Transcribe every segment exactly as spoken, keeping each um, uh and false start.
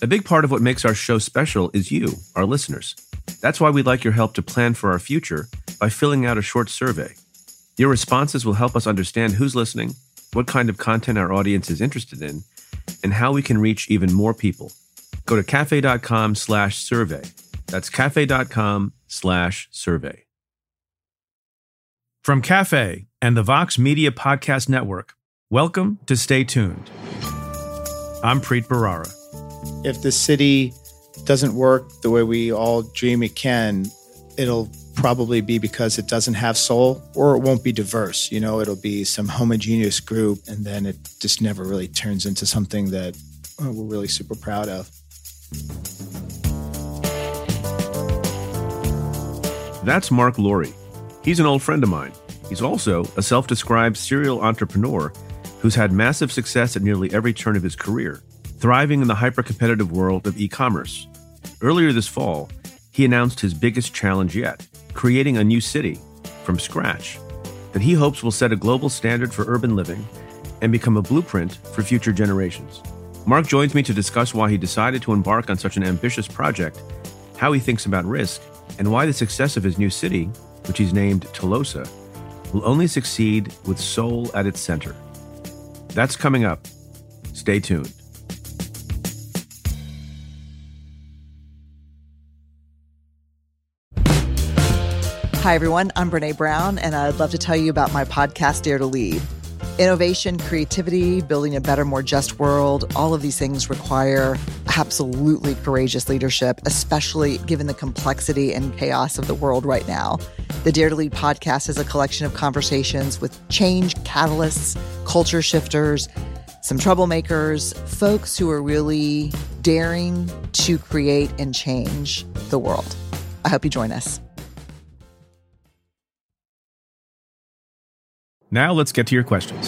A big part of what makes our show special is you, our listeners. That's why we'd like your help to plan for our future by filling out a short survey. Your responses will help us understand who's listening, what kind of content our audience is interested in, and how we can reach even more people. Go to cafe.com slash survey. That's cafe.com slash survey. From Cafe and the Vox Media Podcast Network, welcome to Stay Tuned. I'm Preet Bharara. If the city doesn't work the way we all dream it can, it'll probably be because it doesn't have soul, or it won't be diverse. You know, it'll be some homogeneous group, and then it just never really turns into something that uh, we're really super proud of. That's Mark Laurie. He's an old friend of mine. He's also a self-described serial entrepreneur who's had massive success at nearly every turn of his career, thriving in the hyper-competitive world of e-commerce. Earlier this fall, he announced his biggest challenge yet, creating a new city from scratch that he hopes will set a global standard for urban living and become a blueprint for future generations. Mark joins me to discuss why he decided to embark on such an ambitious project, how he thinks about risk, and why the success of his new city, which he's named Telosa, will only succeed with soul at its center. That's coming up. Stay tuned. Hi, everyone. I'm Brene Brown, and I'd love to tell you about my podcast, Dare to Lead. Innovation, creativity, building a better, more just world, all of these things require absolutely courageous leadership, especially given the complexity and chaos of the world right now. The Dare to Lead podcast is a collection of conversations with change catalysts, culture shifters, some troublemakers, folks who are really daring to create and change the world. I hope you join us. Now let's get to your questions.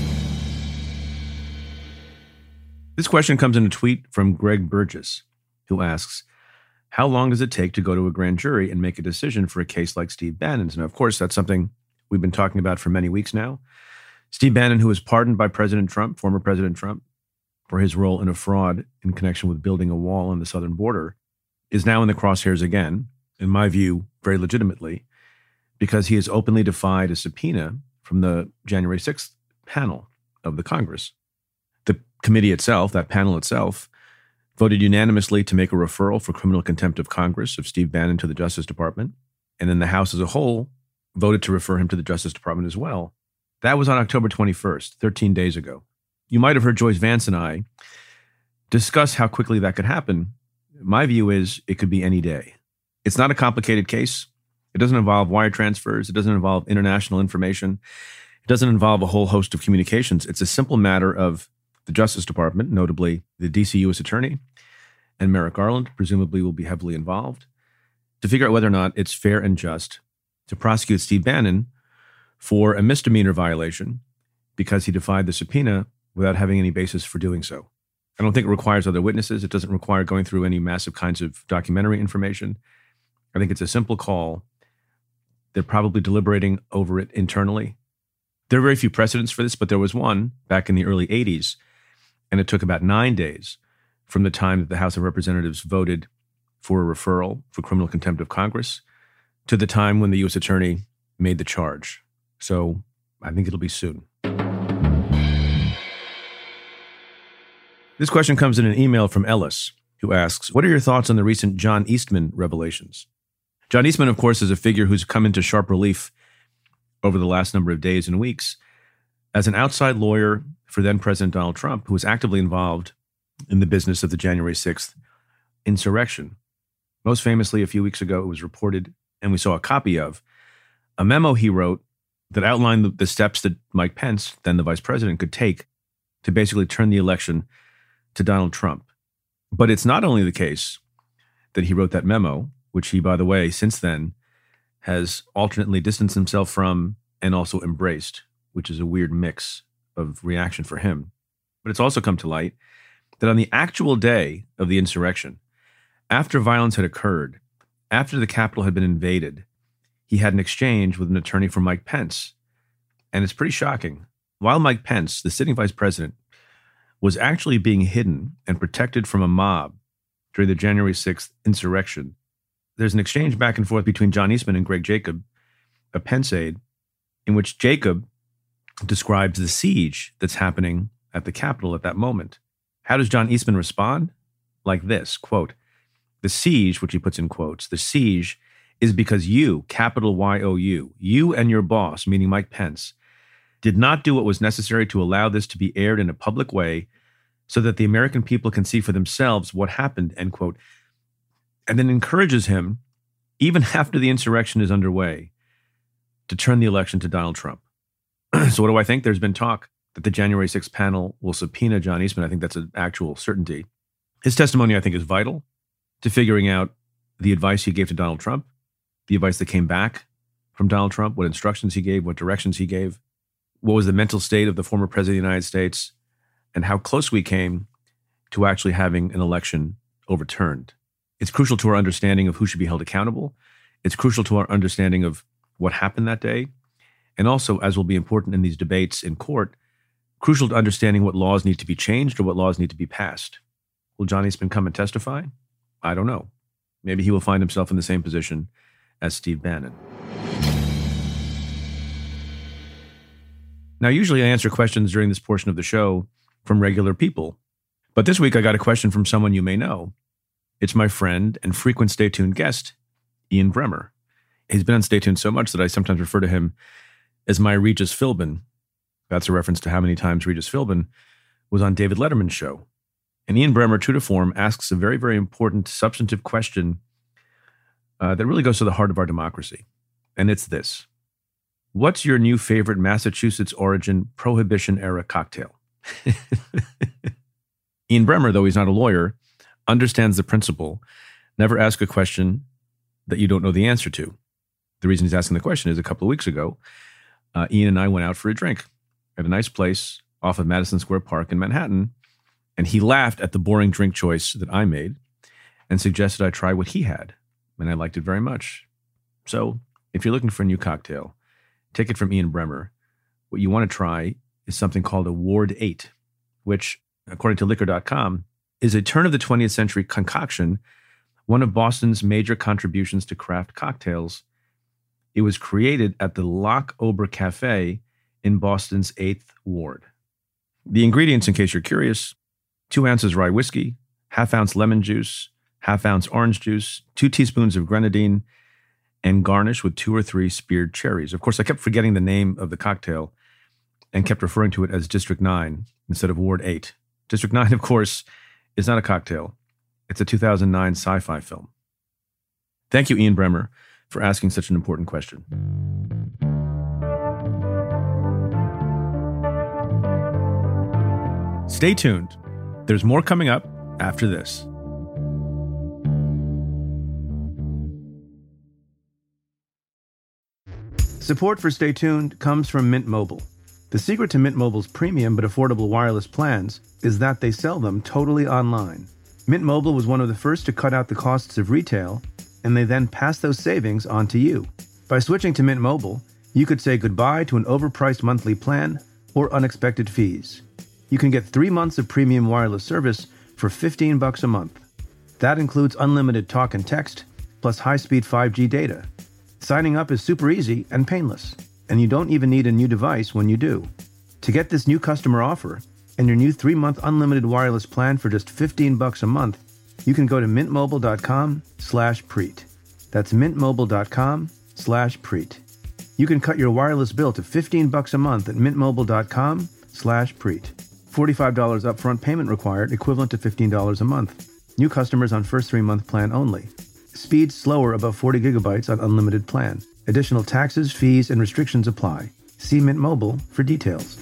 This question comes in a tweet from Greg Burgess, who asks, how long does it take to go to a grand jury and make a decision for a case like Steve Bannon's? And of course, that's something we've been talking about for many weeks now. Steve Bannon, who was pardoned by President Trump, former President Trump, for his role in a fraud in connection with building a wall on the southern border, is now in the crosshairs again, in my view, very legitimately, because he has openly defied a subpoena from the January sixth panel of the Congress. The committee itself, that panel itself, voted unanimously to make a referral for criminal contempt of Congress of Steve Bannon to the Justice Department. And then the House as a whole voted to refer him to the Justice Department as well. That was on October twenty-first, thirteen days ago. You might have heard Joyce Vance and I discuss how quickly that could happen. My view is it could be any day. It's not a complicated case. It doesn't involve wire transfers. It doesn't involve international information. It doesn't involve a whole host of communications. It's a simple matter of the Justice Department, notably the D C U S Attorney, and Merrick Garland, presumably will be heavily involved, to figure out whether or not it's fair and just to prosecute Steve Bannon for a misdemeanor violation because he defied the subpoena without having any basis for doing so. I don't think it requires other witnesses. It doesn't require going through any massive kinds of documentary information. I think it's a simple call. They're probably deliberating over it internally. There are very few precedents for this, but there was one back in the early eighties, and it took about nine days from the time that the House of Representatives voted for a referral for criminal contempt of Congress to the time when the U S Attorney made the charge. So I think it'll be soon. This question comes in an email from Ellis, who asks, what are your thoughts on the recent John Eastman revelations? John Eastman, of course, is a figure who's come into sharp relief over the last number of days and weeks as an outside lawyer for then President Donald Trump, who was actively involved in the business of the January sixth insurrection. Most famously, a few weeks ago, it was reported, and we saw a copy of, a memo he wrote that outlined the, the steps that Mike Pence, then the vice president, could take to basically turn the election to Donald Trump. But it's not only the case that he wrote that memo, which he, by the way, since then has alternately distanced himself from and also embraced, which is a weird mix of reaction for him. But it's also come to light that on the actual day of the insurrection, after violence had occurred, after the Capitol had been invaded, he had an exchange with an attorney for Mike Pence. And it's pretty shocking. While Mike Pence, the sitting vice president, was actually being hidden and protected from a mob during the January sixth insurrection. There's an exchange back and forth between John Eastman and Greg Jacob, a Pence aide, in which Jacob describes the siege that's happening at the Capitol at that moment. How does John Eastman respond? Like this, quote, "The siege," which he puts in quotes, "the siege is because you, capital Y O U, you and your boss," meaning Mike Pence, "did not do what was necessary to allow this to be aired in a public way so that the American people can see for themselves what happened," end quote. And then encourages him, even after the insurrection is underway, to turn the election to Donald Trump. So what do I think? There's been talk that the January sixth panel will subpoena John Eastman. I think that's an actual certainty. His testimony, I think, is vital to figuring out the advice he gave to Donald Trump, the advice that came back from Donald Trump, what instructions he gave, what directions he gave, what was the mental state of the former president of the United States, and how close we came to actually having an election overturned. It's crucial to our understanding of who should be held accountable. It's crucial to our understanding of what happened that day. And also, as will be important in these debates in court, crucial to understanding what laws need to be changed or what laws need to be passed. Will John Eastman come and testify? I don't know. Maybe he will find himself in the same position as Steve Bannon. Now, usually I answer questions during this portion of the show from regular people. But this week I got a question from someone you may know. It's my friend and frequent Stay Tuned guest, Ian Bremmer. He's been on Stay Tuned so much that I sometimes refer to him as my Regis Philbin. That's a reference to how many times Regis Philbin was on David Letterman's show. And Ian Bremmer, true to form, asks a very, very important substantive question uh, that really goes to the heart of our democracy. And it's this. What's your new favorite Massachusetts origin Prohibition-era cocktail? Ian Bremmer, though he's not a lawyer, understands the principle. Never ask a question that you don't know the answer to. The reason he's asking the question is a couple of weeks ago, uh, Ian and I went out for a drink at a nice place off of Madison Square Park in Manhattan, and he laughed at the boring drink choice that I made and suggested I try what he had, and I liked it very much. So if you're looking for a new cocktail, take it from Ian Bremmer. What you want to try is something called a Ward eight, which, according to liquor dot com, is a turn of the twentieth century concoction, one of Boston's major contributions to craft cocktails. It was created at the Loch Ober Cafe in Boston's eighth Ward. The ingredients, in case you're curious, two ounces rye whiskey, half ounce lemon juice, half ounce orange juice, two teaspoons of grenadine, and garnish with two or three speared cherries. Of course, I kept forgetting the name of the cocktail and kept referring to it as District nine instead of Ward eight. District nine, of course, is not a cocktail. It's a two thousand nine sci-fi film. Thank you, Ian Bremmer, for asking such an important question. Stay tuned. There's more coming up after this. Support for Stay Tuned comes from Mint Mobile. The secret to Mint Mobile's premium but affordable wireless plans is that they sell them totally online. Mint Mobile was one of the first to cut out the costs of retail, and they then pass those savings on to you. By switching to Mint Mobile, you could say goodbye to an overpriced monthly plan or unexpected fees. You can get three months of premium wireless service for fifteen bucks a month. That includes unlimited talk and text, plus high-speed five G data. Signing up is super easy and painless, and you don't even need a new device when you do. To get this new customer offer and your new three-month unlimited wireless plan for just fifteen bucks a month, you can go to mintmobile.com slash preet. That's mintmobile.com slash preet. You can cut your wireless bill to fifteen bucks a month at mintmobile.com slash preet. forty-five dollars upfront payment required, equivalent to fifteen dollars a month. New customers on first three-month plan only. Speed slower above forty gigabytes on unlimited plan. Additional taxes, fees, and restrictions apply. See Mint Mobile for details.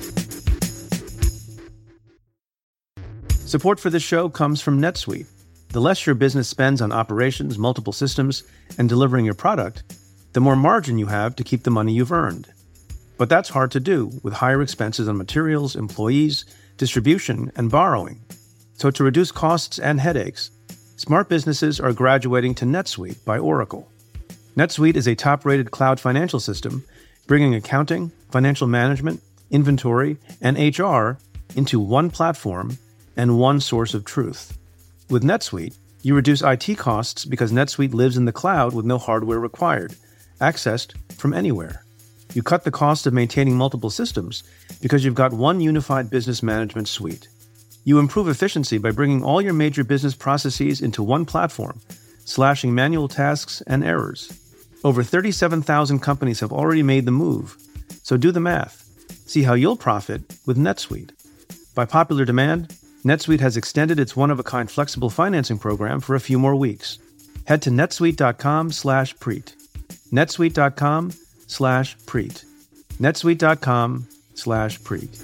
Support for this show comes from NetSuite. The less your business spends on operations, multiple systems, and delivering your product, the more margin you have to keep the money you've earned. But that's hard to do with higher expenses on materials, employees, distribution, and borrowing. So to reduce costs and headaches, smart businesses are graduating to NetSuite by Oracle. NetSuite is a top-rated cloud financial system, bringing accounting, financial management, inventory, and H R into one platform and one source of truth. With NetSuite, You reduce I T costs because NetSuite lives in the cloud with no hardware required, accessed from anywhere. You cut the cost of maintaining multiple systems because you've got one unified business management suite. You improve efficiency by bringing all your major business processes into one platform, slashing manual tasks and errors. Over thirty-seven thousand companies have already made the move. So do the math. See how you'll profit with NetSuite. By popular demand, NetSuite has extended its one-of-a-kind flexible financing program for a few more weeks. Head to netsuite.com slash Preet. netsuite.com slash Preet. netsuite.com slash Preet.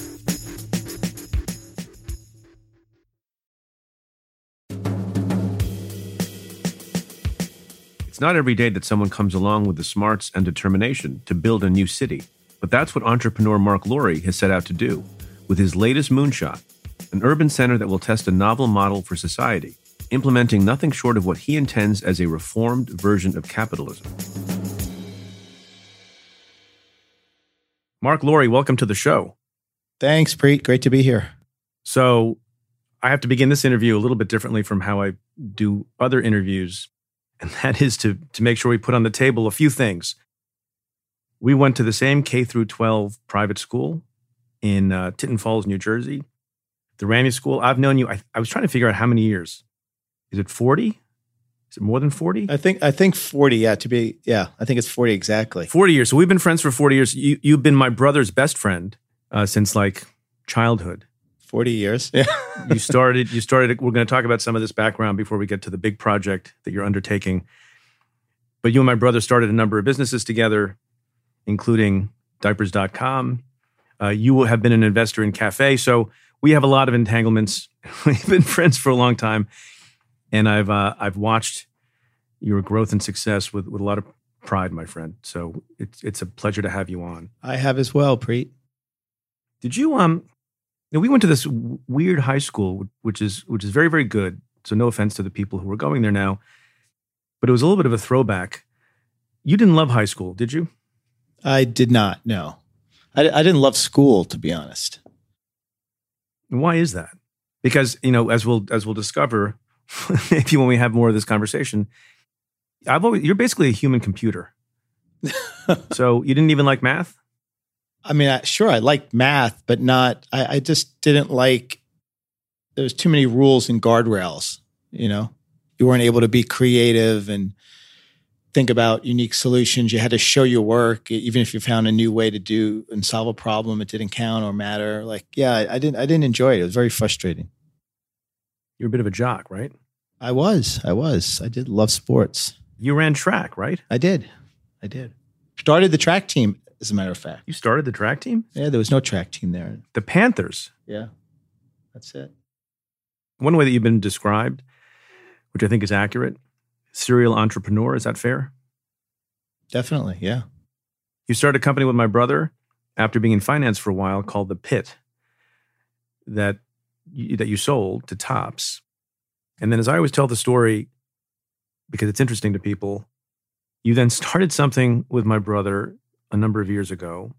It's not every day that someone comes along with the smarts and determination to build a new city. But that's what entrepreneur Mark Lowry has set out to do with his latest moonshot, an urban center that will test a novel model for society, implementing nothing short of what he intends as a reformed version of capitalism. Mark Lowry, welcome to the show. Thanks, Preet. Great to be here. So I have to begin this interview a little bit differently from how I do other interviews, and that is to, to make sure we put on the table a few things. We went to the same K through twelve private school in uh, Tinton Falls, New Jersey, the Ramy School. I've known you. I, I was trying to figure out how many years. Is it forty? Is it more than forty? I think I think forty. Yeah, to be yeah, I think it's forty exactly. forty years. So we've been friends for forty years. You, you've been my brother's best friend uh, since like childhood. forty years. Yeah. you started. You started. We're going to talk about some of this background before we get to the big project that you're undertaking. But you and my brother started a number of businesses together, including diapers dot com. Uh, you have been an investor in Cafe. So we have a lot of entanglements. We've been friends for a long time. And I've uh, I've watched your growth and success with, with a lot of pride, my friend. So it's it's a pleasure to have you on. I have as well, Preet. Did you, um, you know, we went to this w- weird high school, which is which is very, very good. So no offense to the people who are going there now. But it was a little bit of a throwback. You didn't love high school, did you? I did not, no. I, I didn't love school, to be honest. Why is that? Because, you know, as we'll as we'll discover, maybe when we have more of this conversation, I've always you're basically a human computer. So you didn't even like math? I mean, I, sure, I liked math, but not. I, I just didn't like. There was too many rules and guardrails. You know, you weren't able to be creative and think about unique solutions. You had to show your work, even if you found a new way to do and solve a problem. It didn't count or matter. Like, yeah, I, I didn't. I didn't enjoy it. It was very frustrating. You're a bit of a jock, right? I was. I was. I did love sports. You ran track, right? I did. I did. Started the track team, as a matter of fact. You started the track team? Yeah, there was no track team there. The Panthers. Yeah, that's it. One way that you've been described, which I think is accurate, serial entrepreneur. Is that fair? Definitely, yeah. You started a company with my brother after being in finance for a while called The Pit that you, that you sold to Topps. And then as I always tell the story, because it's interesting to people, you then started something with my brother a number of years ago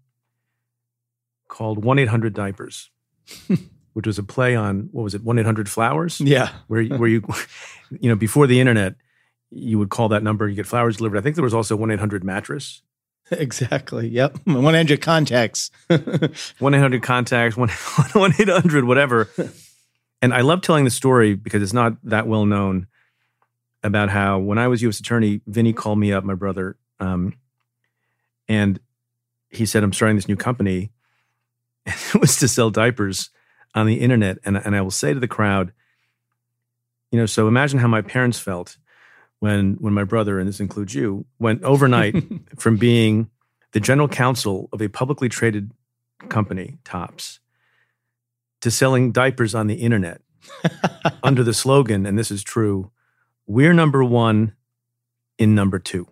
called one eight hundred diapers, which was a play on, what was it, one eight hundred flowers? Yeah. Where, where you, you know, before the internet, you would call that number, you get flowers delivered. I think there was also one eight hundred mattress. Exactly. Yep. one eight hundred contacts. one eight hundred contacts, one eight hundred whatever. And I love telling the story because it's not that well known about how when I was U S attorney, Vinny called me up, my brother, um, and he said, I'm starting this new company. And it was to sell diapers on the internet. And, and I will say to the crowd, you know, so imagine how my parents felt when when my brother, and this includes you, went overnight from being the general counsel of a publicly traded company, Topps, to selling diapers on the internet under the slogan, and this is true, we're number one in number two.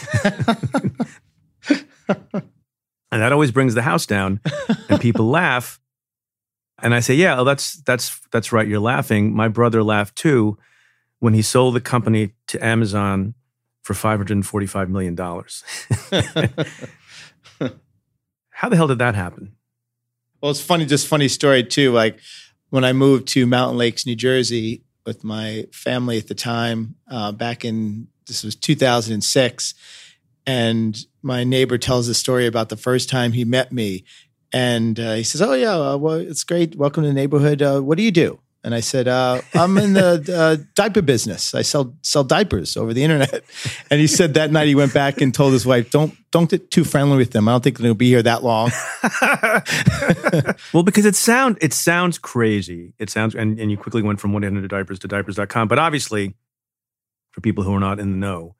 And that always brings the house down, and people laugh. And I say, yeah, well, that's that's that's right, you're laughing. My brother laughed too when he sold the company to Amazon for five hundred forty-five million dollars. How the hell did that happen? Well, it's funny, just funny story too. Like when I moved to Mountain Lakes, New Jersey, with my family at the time, uh, back in, this was two thousand six. And my neighbor tells a story about the first time he met me. And uh, he says, oh, yeah, uh, well, it's great. Welcome to the neighborhood. Uh, what do you do? And I said, uh, I'm in the uh, diaper business. I sell sell diapers over the internet. And he said that night he went back and told his wife, don't don't get too friendly with them. I don't think they'll be here that long. Well, because it sound it sounds crazy. It sounds, and, and you quickly went from one eight hundred diapers to diapers dot com. But obviously, for people who are not in the know,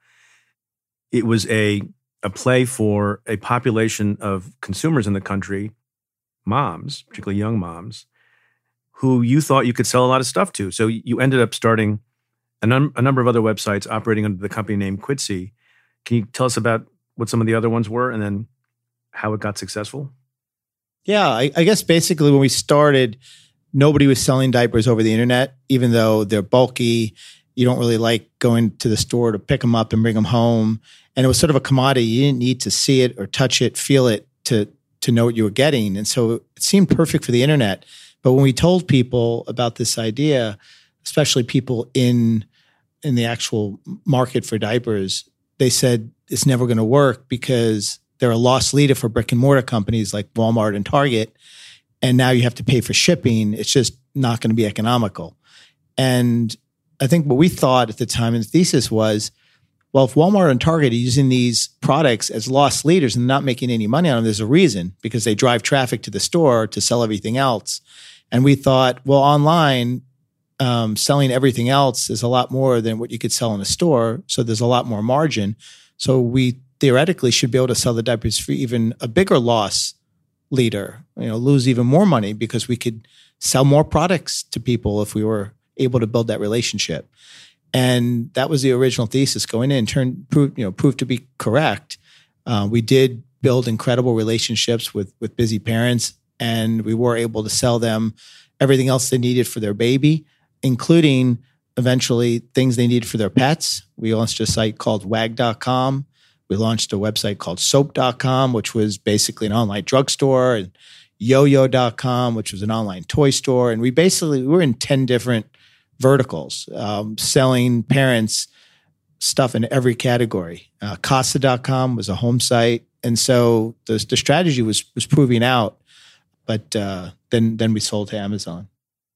it was a a play for a population of consumers in the country, moms, particularly young moms, who you thought you could sell a lot of stuff to. So you ended up starting a, num- a number of other websites operating under the company name Quidsi. Can you tell us about what some of the other ones were and then how it got successful? Yeah, I, I guess basically when we started, nobody was selling diapers over the internet, even though they're bulky. You don't really like going to the store to pick them up and bring them home. And it was sort of a commodity. You didn't need to see it or touch it, feel it to, to know what you were getting. And so it seemed perfect for the internet. But when we told people about this idea, especially people in in the actual market for diapers, they said it's never going to work because they're a loss leader for brick and mortar companies like Walmart and Target. And now you have to pay for shipping. It's just not going to be economical. And I think what we thought at the time, and the thesis was, well, if Walmart and Target are using these products as loss leaders and not making any money on them, there's a reason, because they drive traffic to the store to sell everything else. And we thought, well, online, um, selling everything else is a lot more than what you could sell in a store. So there's a lot more margin. So we theoretically should be able to sell the diapers for even a bigger loss leader, you know, lose even more money because we could sell more products to people if we were able to build that relationship. And that was the original thesis going in, turned, proved, you know, proved to be correct. Uh, we did build incredible relationships with, with busy parents, and we were able to sell them everything else they needed for their baby, including eventually things they needed for their pets. We launched a site called wag dot com. We launched a website called soap dot com, which was basically an online drugstore, and yo yo dot com, which was an online toy store. And we basically, we were in ten different verticals, um, selling parents stuff in every category. Uh, casa dot com was a home site. And so the, the strategy was was proving out. But uh, then then we sold to Amazon.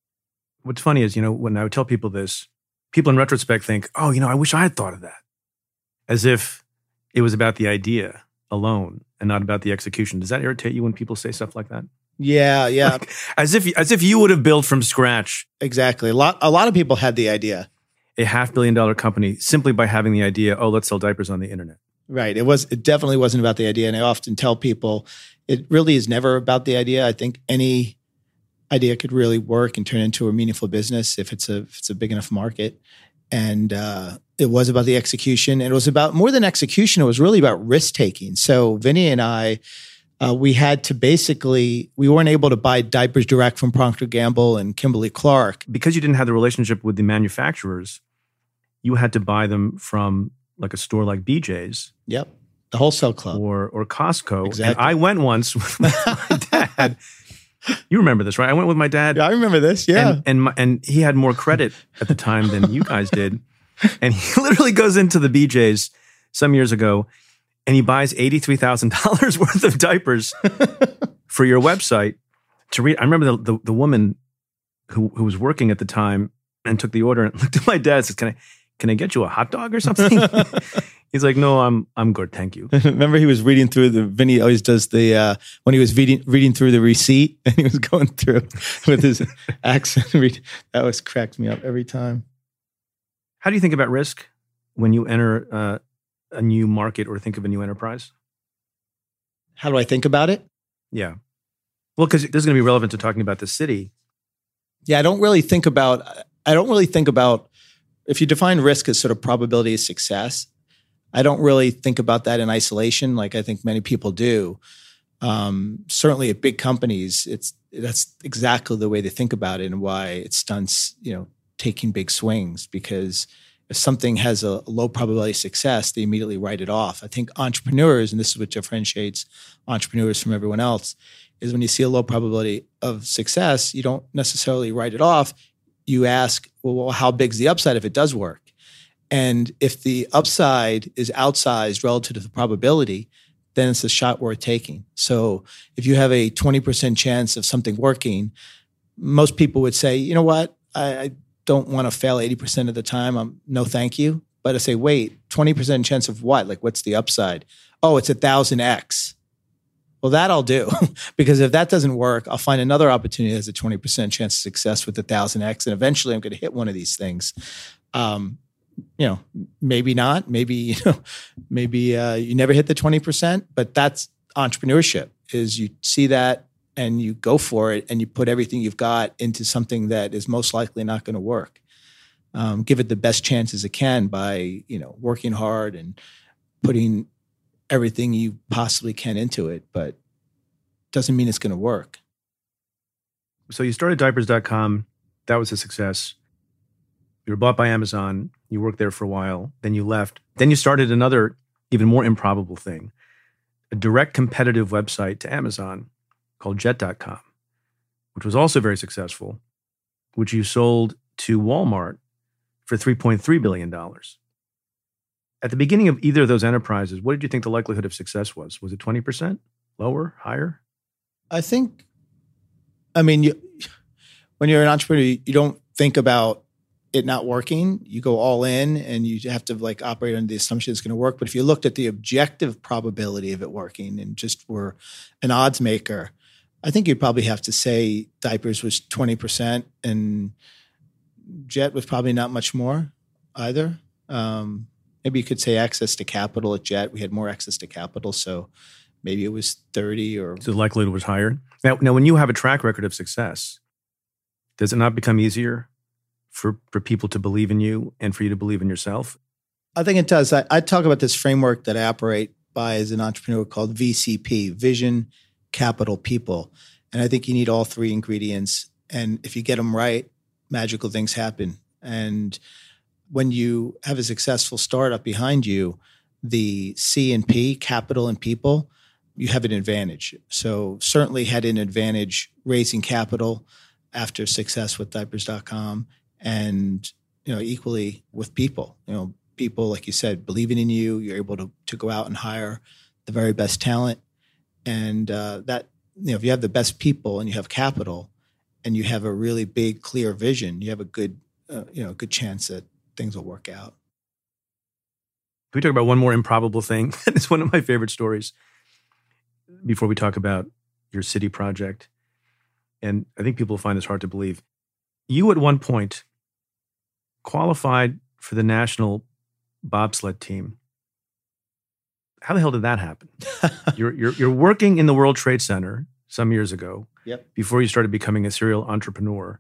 What's funny is, you know, when I would tell people this, people in retrospect think, oh, you know, I wish I had thought of that. As if it was about the idea alone and not about the execution. Does that irritate you when people say stuff like that? Yeah, yeah. Like, as if as if you would have built from scratch. Exactly. A lot a lot of people had the idea. A half billion dollar company simply by having the idea, oh, let's sell diapers on the internet. Right. It was it definitely wasn't about the idea. And I often tell people it really is never about the idea. I think any idea could really work and turn into a meaningful business if it's a if it's a big enough market. And uh, it was about the execution. And it was about more than execution. It was really about risk taking. So Vinny and I, uh, we had to basically, we weren't able to buy diapers direct from Procter and Gamble and Kimberly Clark. Because you didn't have the relationship with the manufacturers, you had to buy them from like a store like B J's. Yep. The wholesale club. Or or Costco. Exactly. And I went once with my dad. You remember this, right? I went with my dad. Yeah, I remember this. Yeah. And and, my, and he had more credit at the time than you guys did. And he literally goes into the B J's some years ago and he buys eighty-three thousand dollars worth of diapers for your website to read. I remember the, the, the woman who, who was working at the time and took the order and looked at my dad and said, can I, can I get you a hot dog or something? He's like, no, I'm I'm good, thank you. Remember, he was reading through the. Vinny always does the uh, when he was reading reading through the receipt, and he was going through with his accent. Read, that was cracked me up every time. How do you think about risk when you enter uh, a new market or think of a new enterprise? How do I think about it? Yeah, well, because this is going to be relevant to talking about the city. Yeah, I don't really think about. I don't really think about if you define risk as sort of probability of success. I don't really think about that in isolation, like I think many people do. Um, certainly, at big companies, it's that's exactly the way they think about it, and why it stunts, you know, taking big swings. Because if something has a low probability of success, they immediately write it off. I think entrepreneurs, and this is what differentiates entrepreneurs from everyone else, is when you see a low probability of success, you don't necessarily write it off. you ask, well, how big's the upside if it does work? And if the upside is outsized relative to the probability, then it's a shot worth taking. So if you have a twenty percent chance of something working, most people would say, you know what, I, I don't want to fail eighty percent of the time. I'm, no, thank you. But I say, wait, twenty percent chance of what? Like, what's the upside? Oh, it's a thousand X. Well, that I'll do. Because if that doesn't work, I'll find another opportunity that has a twenty percent chance of success with a thousand X. And eventually I'm going to hit one of these things. Um, you know, maybe not, maybe, you know, maybe uh, you never hit the twenty percent, but that's entrepreneurship, is you see that and you go for it and you put everything you've got into something that is most likely not going to work. Um, give it the best chances it can by, you know, working hard and putting everything you possibly can into it, but doesn't mean it's going to work. So you started diapers dot com. That was a success. You were bought by Amazon. You worked there for a while. Then you left. Then you started another, even more improbable thing, a direct competitive website to Amazon called jet dot com, which was also very successful, which you sold to Walmart for three point three billion dollars. At the beginning of either of those enterprises, what did you think the likelihood of success was? Was it twenty percent? Lower? Higher? I think, I mean, you, when you're an entrepreneur, you don't think about it not working. You go all in and you have to like operate under the assumption it's going to work. But if you looked at the objective probability of it working and just were an odds maker, I think you'd probably have to say diapers was twenty percent and Jet was probably not much more either. Um, maybe you could say access to capital at Jet. We had more access to capital. So maybe it was thirty or... So the likelihood was higher. Now, now, when you have a track record of success, does it not become easier for, for people to believe in you and for you to believe in yourself? I think it does. I, I talk about this framework that I operate by as an entrepreneur called V C P, Vision, Capital, People. And I think you need all three ingredients. And if you get them right, magical things happen. And when you have a successful startup behind you, the C and P, capital and people, you have an advantage. So certainly had an advantage raising capital after success with diapers dot com, and you know, equally with people. You know, people, like you said, believing in you, you're able to to go out and hire the very best talent. And uh, that, you know, if you have the best people and you have capital and you have a really big, clear vision, you have a good, uh, you know, good chance that things will work out. Can we talk about one more improbable thing? It's one of my favorite stories before we talk about your city project. And I think people find this hard to believe. You at one point qualified for the national bobsled team. How the hell did that happen? you're, you're, you're working in the World Trade Center some years ago, yep, before you started becoming a serial entrepreneur.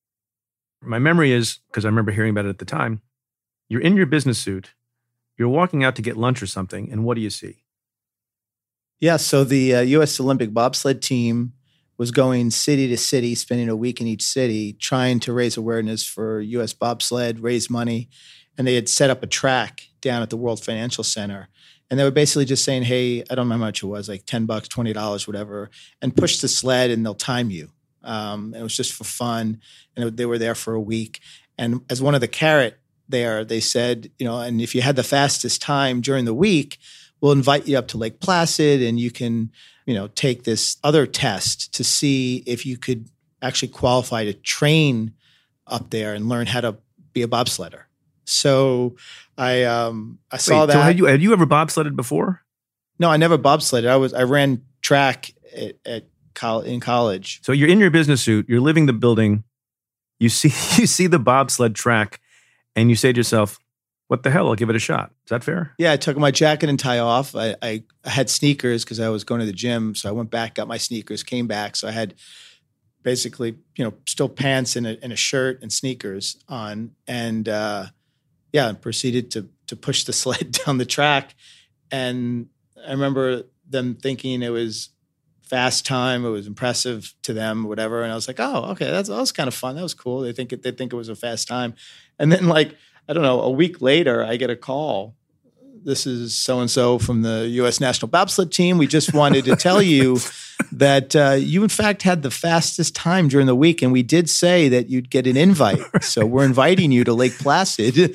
My memory is, because I remember hearing about it at the time, you're in your business suit, you're walking out to get lunch or something, and what do you see? Yeah, so the uh, U S Olympic bobsled team was going city to city, spending a week in each city, trying to raise awareness for U S bobsled, raise money. And they had set up a track down at the World Financial Center. And they were basically just saying, hey, I don't know how much it was, like ten bucks, twenty dollars, whatever, and push the sled and they'll time you. Um, it was just for fun. And they were there for a week. And as one of the carrot there, they said, you know, and if you had the fastest time during the week, we'll invite you up to Lake Placid and you can, you know, take this other test to see if you could actually qualify to train up there and learn how to be a bobsledder. So I um, I saw Wait, that. So had you had you ever bobsledded before? No, I never bobsledded. I was I ran track at, at col- in college. So you're in your business suit, you're living the building, you see you see the bobsled track, and you say to yourself, what the hell? I'll give it a shot. Is that fair? Yeah, I took my jacket and tie off. I, I had sneakers because I was going to the gym. So I went back, got my sneakers, came back. So I had basically, you know, still pants and a, and a shirt and sneakers on. And uh, yeah, and proceeded to to push the sled down the track. And I remember them thinking it was fast time. It was impressive to them, whatever. And I was like, oh, okay, that's, that was kind of fun. That was cool. They think it, they think it was a fast time. And then like, I don't know, a week later, I get a call this is so-and-so from the U S National Bobsled Team. We just wanted to tell you that uh, you, in fact, had the fastest time during the week, and we did say that you'd get an invite. So we're inviting you to Lake Placid.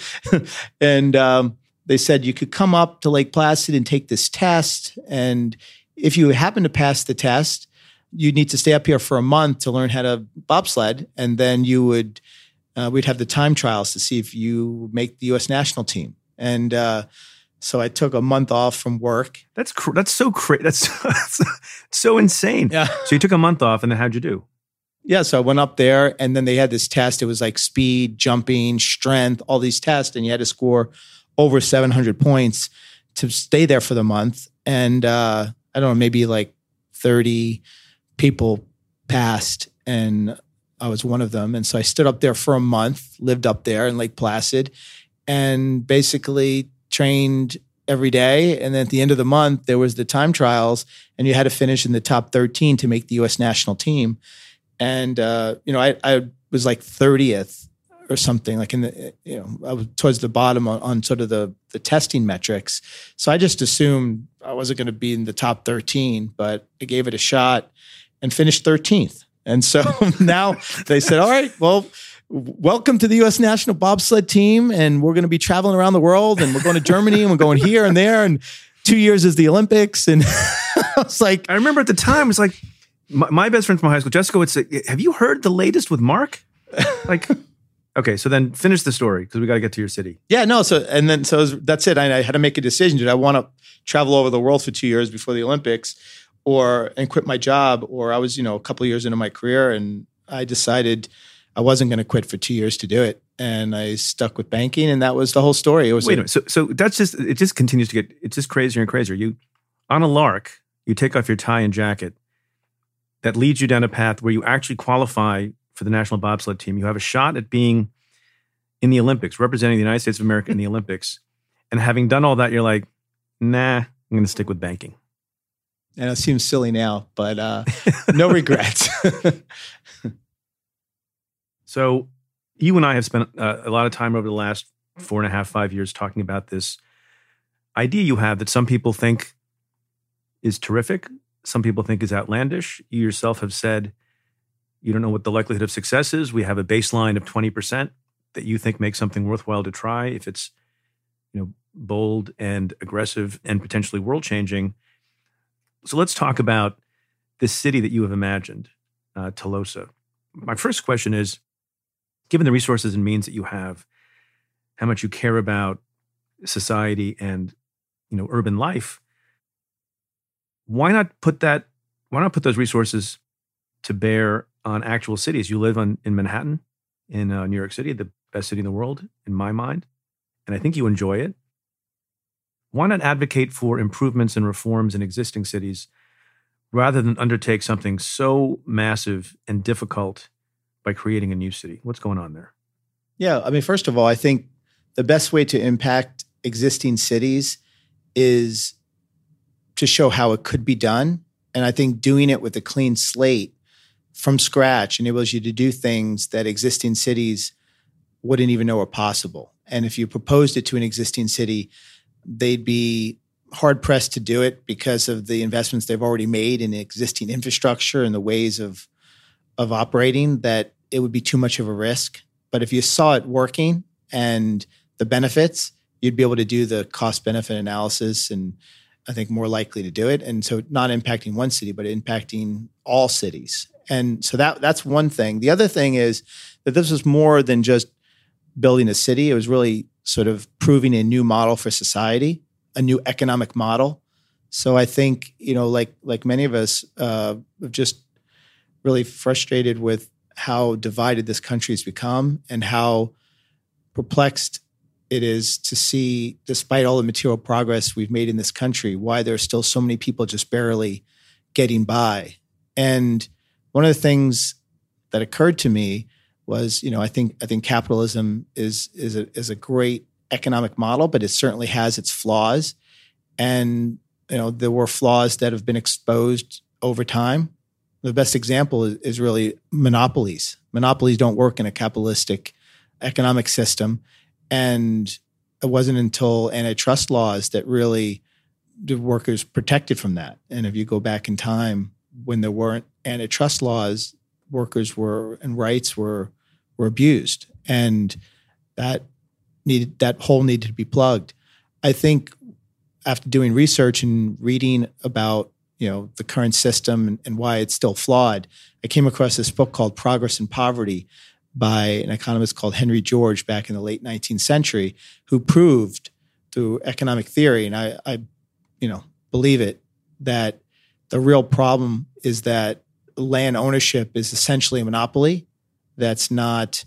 and um, they said you could come up to Lake Placid and take this test. And if you happen to pass the test, you need to stay up here for a month to learn how to bobsled, and then you would uh, we'd have the time trials to see if you make the U S national team. And uh, so I took a month off from work. That's cr- that's so crazy. That's, that's so insane. Yeah. So you took a month off, and then how'd you do? Yeah, so I went up there, and then they had this test. It was like speed, jumping, strength, all these tests, and you had to score over seven hundred points to stay there for the month. And uh, I don't know, maybe like thirty people passed, and I was one of them. And so I stood up there for a month, lived up there in Lake Placid, and basically trained every day. And then at the end of the month, there was the time trials, and you had to finish in the top thirteen to make the U S national team. And, uh, you know, I, I was like thirtieth or something, like in the, you know, I was towards the bottom on, on sort of the, the testing metrics. So I just assumed I wasn't going to be in the top thirteen, but I gave it a shot and finished thirteenth. And so now they said, all right, well, welcome to the U S National Bobsled Team. And we're going to be traveling around the world, and we're going to Germany, and we're going here and there. And two years is the Olympics. And I was like, I remember at the time, it's like, my, my best friend from high school, Jessica, would say, have you heard the latest with Mark? Like, okay, so then finish the story, because we got to get to your city. Yeah, no. So, and then, so it was, that's it. I, I had to make a decision. Did I want to travel over the world for two years before the Olympics, or, and quit my job? Or I was, you know, a couple of years into my career, and I decided I wasn't going to quit for two years to do it. And I stuck with banking, and that was the whole story. It was Wait a minute. So, so that's just, it just continues to get, it's just crazier and crazier. You, on a lark, you take off your tie and jacket. That leads you down a path where you actually qualify for the national bobsled team. You have a shot at being in the Olympics, representing the United States of America in the Olympics. And having done all that, you're like, nah, I'm going to stick with banking. And it seems silly now, but uh, no regrets. So you and I have spent uh, a lot of time over the last four and a half, five years talking about this idea you have that some people think is terrific. Some people think is outlandish. You yourself have said you don't know what the likelihood of success is. We have a baseline of twenty percent that you think makes something worthwhile to try if it's, you know, bold and aggressive and potentially world-changing. So let's talk about this city that you have imagined, uh, Telosa. My first question is, given the resources and means that you have, how much you care about society and, you know, urban life, why not put that, why not put those resources to bear on actual cities? You live on, in Manhattan, in uh, New York City, the best city in the world, in my mind, and I think you enjoy it. Why not advocate for improvements and reforms in existing cities rather than undertake something so massive and difficult by creating a new city? What's going on there? Yeah, I mean, first of all, I think the best way to impact existing cities is to show how it could be done. And I think doing it with a clean slate from scratch enables you to do things that existing cities wouldn't even know are possible. And if you proposed it to an existing city, they'd be hard pressed to do it because of the investments they've already made in existing infrastructure and the ways of, of operating, that it would be too much of a risk. But if you saw it working and the benefits, you'd be able to do the cost benefit analysis, and I think more likely to do it. And so not impacting one city, but impacting all cities. And so that that's one thing. The other thing is that this was more than just building a city. It was really sort of proving a new model for society, a new economic model. So I think, you know, like like many of us, uh, have just really frustrated with how divided this country has become and how perplexed it is to see, despite all the material progress we've made in this country, why there are still so many people just barely getting by. And one of the things that occurred to me was, you know, I think I think capitalism is is a is a great economic model, but it certainly has its flaws. And, you know, there were flaws that have been exposed over time. The best example is, is really monopolies. Monopolies don't work in a capitalistic economic system. And it wasn't until antitrust laws that really the workers protected from that. And if you go back in time, when there weren't antitrust laws, workers were and rights were were abused, and that needed that hole needed to be plugged. I think after doing research and reading about you know the current system and, and why it's still flawed, I came across this book called Progress and Poverty by an economist called Henry George back in the late nineteenth century, who proved through economic theory, and I, I you know believe it, that the real problem is that land ownership is essentially a monopoly that's not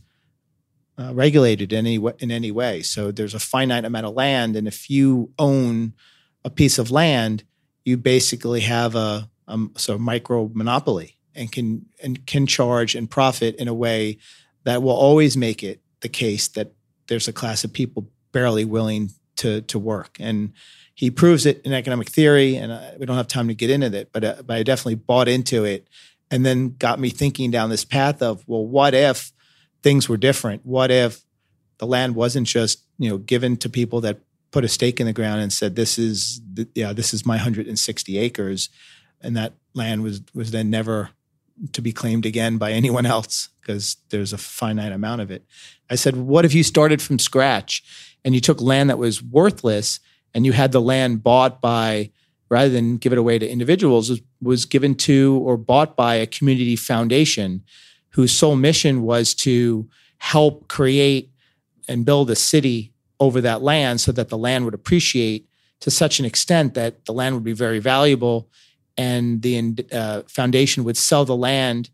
uh, regulated in any way, in any way. So there's a finite amount of land, and if you own a piece of land, you basically have a, a sort of micro monopoly and can and can charge and profit in a way that will always make it the case that there's a class of people barely willing to to work. And he proves it in economic theory, and I, we don't have time to get into it, but, uh, but I definitely bought into it, and then got me thinking down this path of, well, what if things were different? What if the land wasn't just you know given to people that put a stake in the ground and said, "This is the, yeah, this is my one hundred sixty acres," and that land was was then never to be claimed again by anyone else because there's a finite amount of it. I said, what if you started from scratch and you took land that was worthless and you had the land bought by, rather than give it away to individuals, was, was given to or bought by a community foundation whose sole mission was to help create and build a city over that land so that the land would appreciate to such an extent that the land would be very valuable, and the uh, foundation would sell the land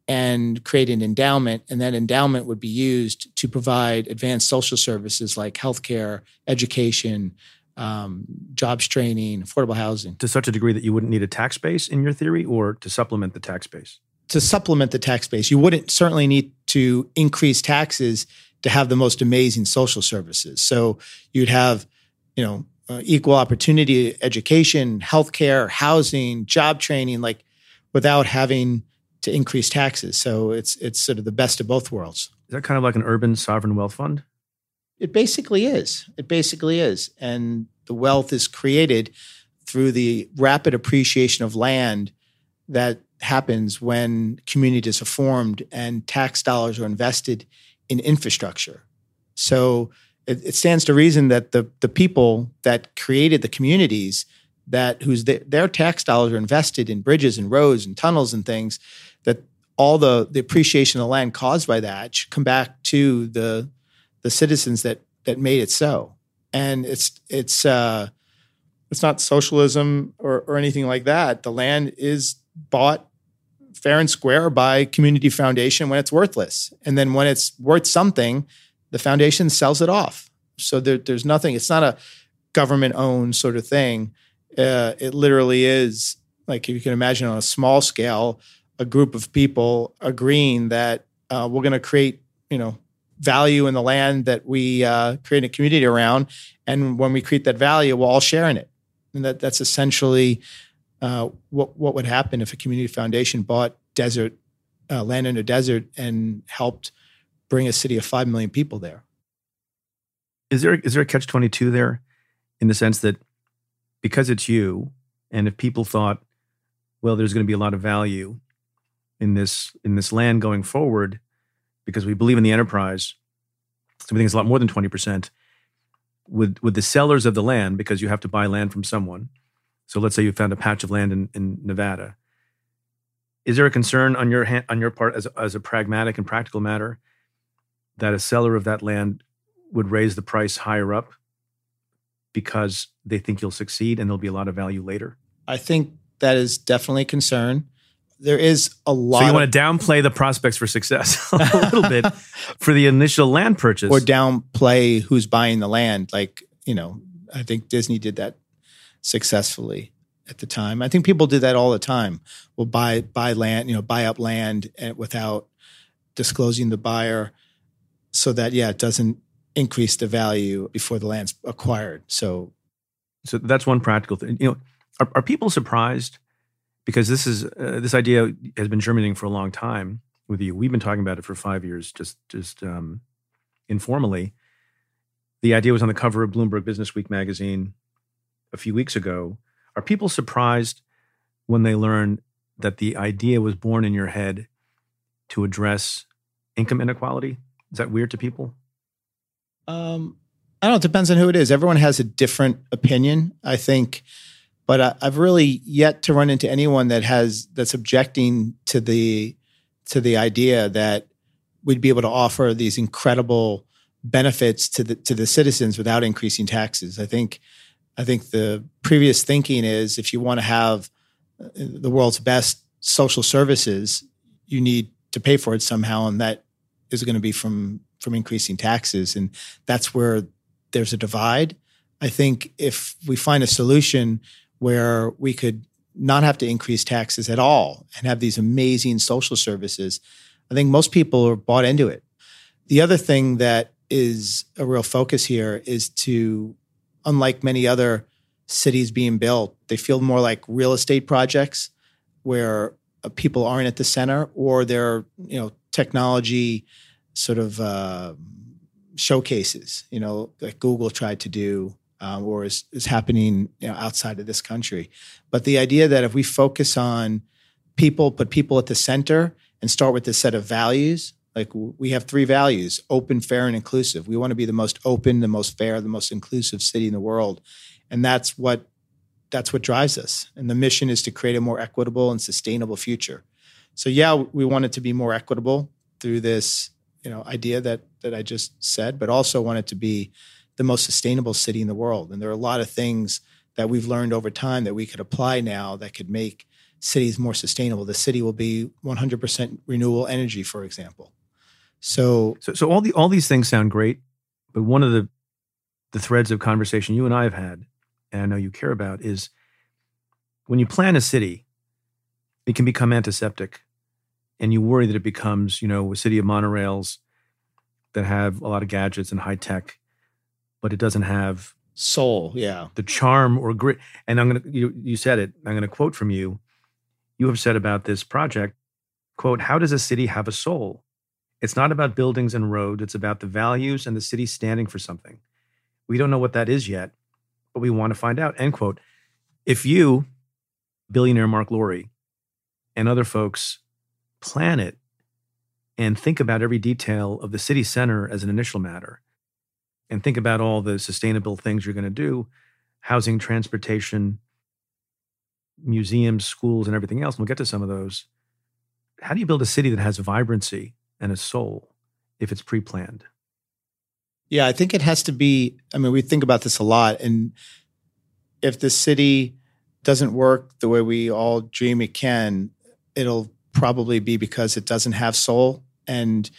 and create an endowment, and that endowment would be used to provide advanced social services like healthcare, education, um, jobs training, affordable housing. To such a degree that you wouldn't need a tax base in your theory, or to supplement the tax base? To supplement the tax base. You wouldn't certainly need to increase taxes to have the most amazing social services. So you'd have, you know, uh, equal opportunity education, healthcare, housing, job training, like without having to increase taxes. So it's it's sort of the best of both worlds. Is that kind of like an urban sovereign wealth fund? It basically is. It basically is. And the wealth is created through the rapid appreciation of land that happens when communities are formed and tax dollars are invested in infrastructure. So it, it stands to reason that the the people that created the communities, that whose the, their tax dollars are invested in bridges and roads and tunnels and things, that all the, the appreciation of the land caused by that should come back to the the citizens that that made it so. And it's it's uh, it's not socialism or, or anything like that. The land is bought fair and square by community foundation when it's worthless. And then when it's worth something, the foundation sells it off. So there, there's nothing, it's not a government-owned sort of thing. Uh, it literally is, like if you can imagine on a small scale, a group of people agreeing that uh, we're going to create, you know, value in the land that we uh, create a community around. And when we create that value, we'll all share in it. And that that's essentially uh, what what would happen if a community foundation bought desert uh, land in a desert and helped bring a city of five million people there. Is there is there a catch twenty-two there, in the sense that because it's you, and if people thought, well, there's going to be a lot of value in this in this land going forward, because we believe in the enterprise, so we think it's a lot more than twenty percent, would would the sellers of the land, because you have to buy land from someone. So let's say you found a patch of land in, in Nevada. Is there a concern on your hand, on your part, as a, as a pragmatic and practical matter, that a seller of that land would raise the price higher up because they think you'll succeed and there'll be a lot of value later? I think that is definitely a concern. There is a lot. So you of, want to downplay the prospects for success a little bit for the initial land purchase, or downplay who's buying the land. Like, you know, I think Disney did that successfully at the time. I think people did that all the time. Will buy buy land, you know, buy up land and without disclosing the buyer, so that yeah, it doesn't increase the value before the land's acquired. So, so that's one practical thing. You know, are, are people surprised? Because this is uh, this idea has been germinating for a long time with you. We've been talking about it for five years, just just um, informally. The idea was on the cover of Bloomberg Businessweek magazine a few weeks ago. Are people surprised when they learn that the idea was born in your head to address income inequality? Is that weird to people? Um, I don't know. It depends on who it is. Everyone has a different opinion, I think. But I, I've really yet to run into anyone that has that's objecting to the to the idea that we'd be able to offer these incredible benefits to the to the citizens without increasing taxes. I think I think the previous thinking is if you want to have the world's best social services, you need to pay for it somehow, and that is going to be from from increasing taxes, and that's where there's a divide. I think if we find a solution where we could not have to increase taxes at all and have these amazing social services, I think most people are bought into it. The other thing that is a real focus here is to, unlike many other cities being built, they feel more like real estate projects where people aren't at the center, or they're, you know, technology sort of uh, showcases, you know, like Google tried to do, um, or is, is happening, you know, outside of this country. But the idea that if we focus on people, put people at the center, and start with this set of values, like we have three values: open, fair, and inclusive. We want to be the most open, the most fair, the most inclusive city in the world. And that's what that's what drives us. And the mission is to create a more equitable and sustainable future. So yeah, we want it to be more equitable through this, you know, idea that that I just said, but also want it to be the most sustainable city in the world. And there are a lot of things that we've learned over time that we could apply now that could make cities more sustainable. The city will be one hundred percent renewable energy, for example. So, so, so all the all these things sound great, but one of the the threads of conversation you and I have had, and I know you care about, is when you plan a city, it can become antiseptic, and you worry that it becomes, you know, a city of monorails that have a lot of gadgets and high tech, but it doesn't have soul, yeah, the charm or grit. And I'm gonna, you, you said it. I'm gonna quote from you. You have said about this project, quote, "How does a city have a soul? It's not about buildings and roads. It's about the values and the city standing for something. We don't know what that is yet, but we want to find out," end quote. If you, billionaire Marc Lore, and other folks plan it and think about every detail of the city center as an initial matter, and think about all the sustainable things you're going to do, housing, transportation, museums, schools, and everything else, and we'll get to some of those, how do you build a city that has vibrancy and a soul if it's pre-planned? Yeah, I think it has to be, I mean, we think about this a lot. And if the city doesn't work the way we all dream it can, it'll probably be because it doesn't have soul. And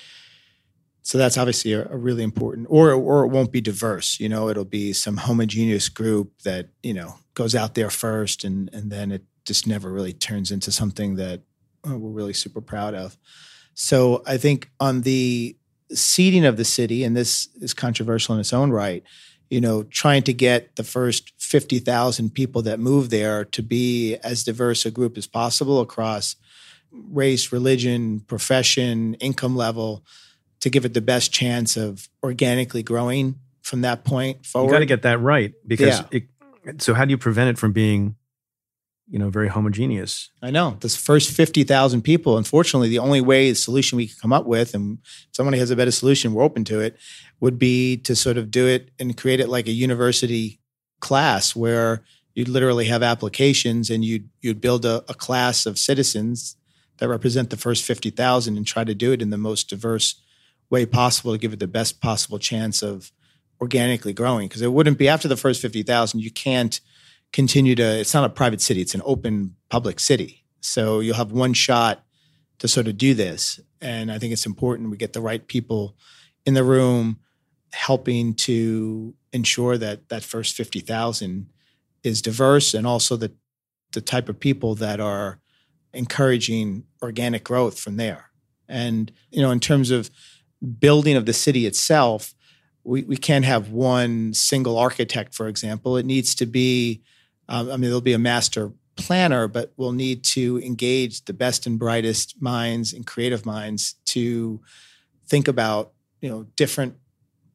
so that's obviously a, a really important, or, or it won't be diverse. You know, it'll be some homogeneous group that, you know, goes out there first, and, and then it just never really turns into something that oh, we're really super proud of. So I think on the seeding of the city, and this is controversial in its own right, you know, trying to get the first fifty thousand people that move there to be as diverse a group as possible across race, religion, profession, income level, to give it the best chance of organically growing from that point forward. You got to get that right, because Yeah. it, so how do you prevent it from being, you know, very homogeneous? I know. This first fifty thousand people, unfortunately, the only way, the solution we can come up with, and if somebody has a better solution, we're open to it, would be to sort of do it and create it like a university class where you'd literally have applications, and you'd, you'd build a, a class of citizens that represent the first fifty thousand and try to do it in the most diverse way possible to give it the best possible chance of organically growing. Because it wouldn't be after the first fifty thousand, you can't continue to, it's not a private city, it's an open public city. So you'll have one shot to sort of do this. And I think it's important we get the right people in the room helping to ensure that that first fifty thousand is diverse, and also the, the type of people that are encouraging organic growth from there. And, you know, in terms of building of the city itself, we, we can't have one single architect, for example. It needs to be, um, I mean, there'll be a master planner, but we'll need to engage the best and brightest minds and creative minds to think about, you know, different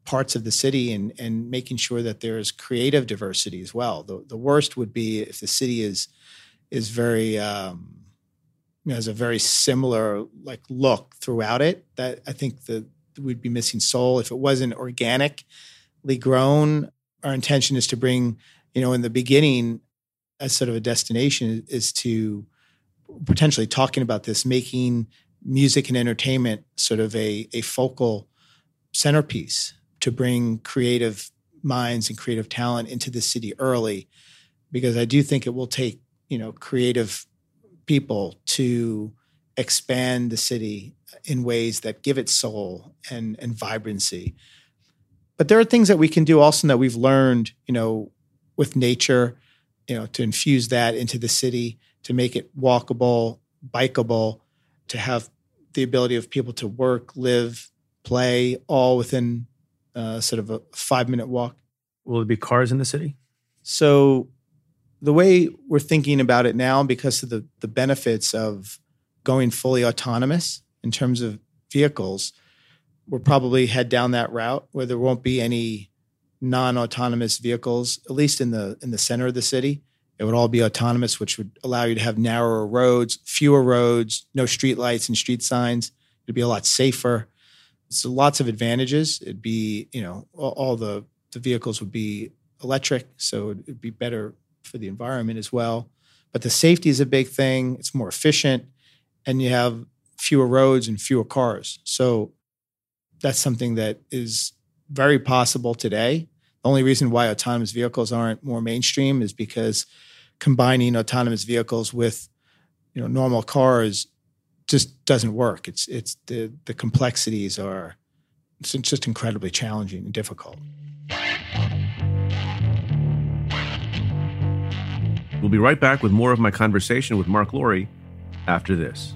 parts of the city and, and making sure that there's creative diversity as well. The, the worst would be if the city is is very um, you know, has a very similar like look throughout it. That I think that we'd be missing soul if it wasn't organically grown. Our intention is to bring, you know, in the beginning, as sort of a destination, is to potentially talking about this, making music and entertainment sort of a, a focal centerpiece to bring creative minds and creative talent into the city early, because I do think it will take, you know, creative people to expand the city in ways that give it soul and, and vibrancy. But there are things that we can do also that we've learned, you know, with nature, you know, to infuse that into the city, to make it walkable, bikeable, to have the ability of people to work, live, play, all within uh, sort of a five-minute walk. Will there be cars in the city? So the way we're thinking about it now, because of the, the benefits of going fully autonomous in terms of vehicles, we'll probably head down that route where there won't be any non-autonomous vehicles, at least in the in the center of the city. It would all be autonomous, which would allow you to have narrower roads, fewer roads, no street lights and street signs. It'd be a lot safer. So lots of advantages. It'd be, you know, all, all the, the vehicles would be electric, so it'd be better for the environment as well. But the safety is a big thing. It's more efficient, and you have fewer roads and fewer cars. So that's something that is very possible today. The only reason why autonomous vehicles aren't more mainstream is because combining autonomous vehicles with, you know, normal cars just doesn't work. It's it's the the complexities are it's just incredibly challenging and difficult. We'll be right back with more of my conversation with Mark Lowry after this.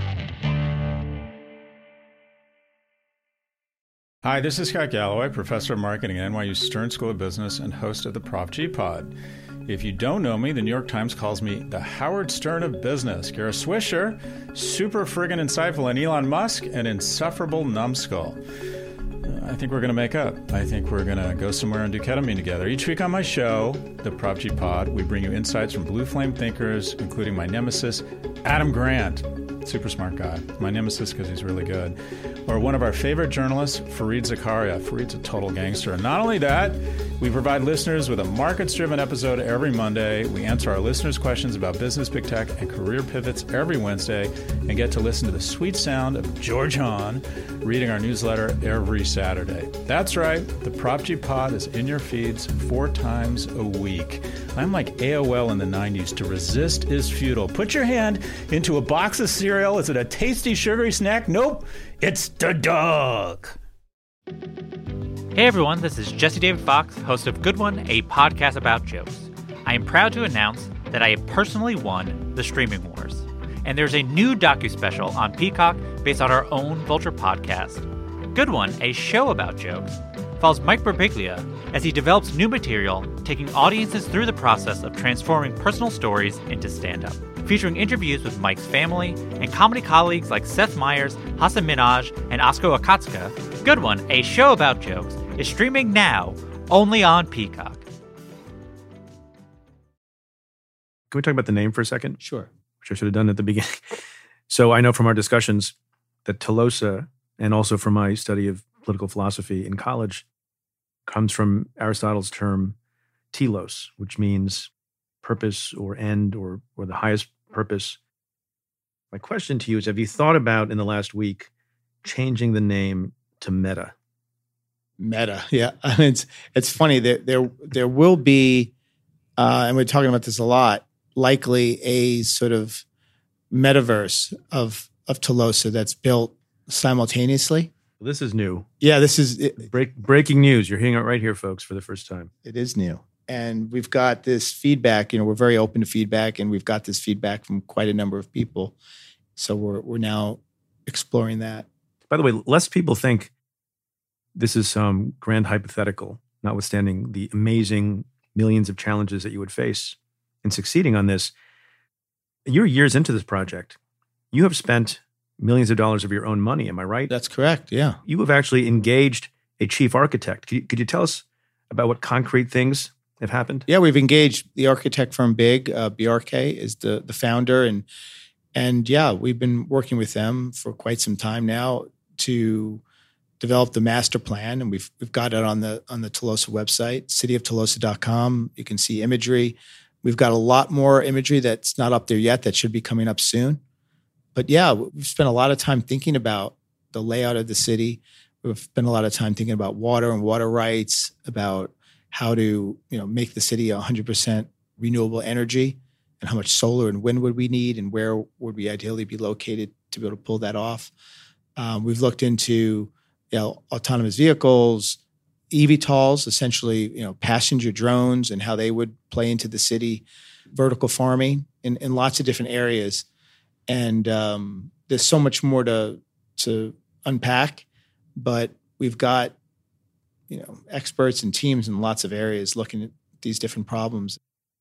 Hi, this is Scott Galloway, professor of marketing at N Y U Stern School of Business and host of the Prof G Pod. If you don't know me, the New York Times calls me the Howard Stern of business. You're a Swisher, super friggin' insightful, and Elon Musk, an insufferable numbskull. I think we're going to make up. I think we're going to go somewhere and do ketamine together. Each week on my show, the Prof G Pod, we bring you insights from blue flame thinkers, including my nemesis, Adam Grant. Super smart guy. My nemesis because he's really good. Or one of our favorite journalists, Fareed Zakaria. Fareed's a total gangster. And not only that, we provide listeners with a markets-driven episode every Monday. We answer our listeners' questions about business, big tech, and career pivots every Wednesday, and get to listen to the sweet sound of George Hahn reading our newsletter every Saturday. That's right. The Prop G Pod is in your feeds four times a week. I'm like A O L in the nineties. To resist is futile. Put your hand into a box of cereal. Is it a tasty, sugary snack? Nope. It's the dog. Hey everyone, this is Jesse David Fox, host of Good One, a podcast about jokes. I am proud to announce that I have personally won the Streaming Wars. And there's a new docu-special on Peacock based on our own Vulture podcast. Good One, a show about jokes, follows Mike Birbiglia as he develops new material, taking audiences through the process of transforming personal stories into stand-up. Featuring interviews with Mike's family and comedy colleagues like Seth Meyers, Hasan Minhaj, and Asko Akatsuka, Good One, a show about jokes, is streaming now only on Peacock. Can we talk about the name for a second? Sure. Which I should have done at the beginning. So I know from our discussions that telosa, and also from my study of political philosophy in college, comes from Aristotle's term telos, which means purpose or end or or the highest purpose. My question to you is, have you thought about in the last week changing the name to Meta? Meta, yeah. I mean, it's it's funny. There there there will be, uh, and we're talking about this a lot, likely a sort of metaverse of of Telosa that's built simultaneously. This is new. Yeah, this is it, Break, breaking news. You're hearing it right here, folks, for the first time. It is new. And we've got this feedback, you know, we're very open to feedback, and we've got this feedback from quite a number of people. So we're we're now exploring that. By the way, lest people think this is some grand hypothetical, notwithstanding the amazing millions of challenges that you would face in succeeding on this, you're years into this project. You have spent millions of dollars of your own money, am I right? That's correct, yeah. You have actually engaged a chief architect. Could you, could you tell us about what concrete things have happened? Yeah, we've engaged the architect firm Big. Uh, B R K is the the founder, and and yeah, we've been working with them for quite some time now to develop the master plan, and we've we've got it on the on the Telosa website, city of telosa dot com. You can see imagery. We've got a lot more imagery that's not up there yet that should be coming up soon. But yeah, we've spent a lot of time thinking about the layout of the city. We've spent a lot of time thinking about water and water rights, about how to, you know, make the city one hundred percent renewable energy, and how much solar and wind would we need, and where would we ideally be located to be able to pull that off. Um, we've looked into, you know, autonomous vehicles, E V TOLs, essentially, you know, passenger drones, and how they would play into the city, vertical farming, in, in lots of different areas. And um, there's so much more to to unpack, but we've got, you know, experts and teams in lots of areas looking at these different problems.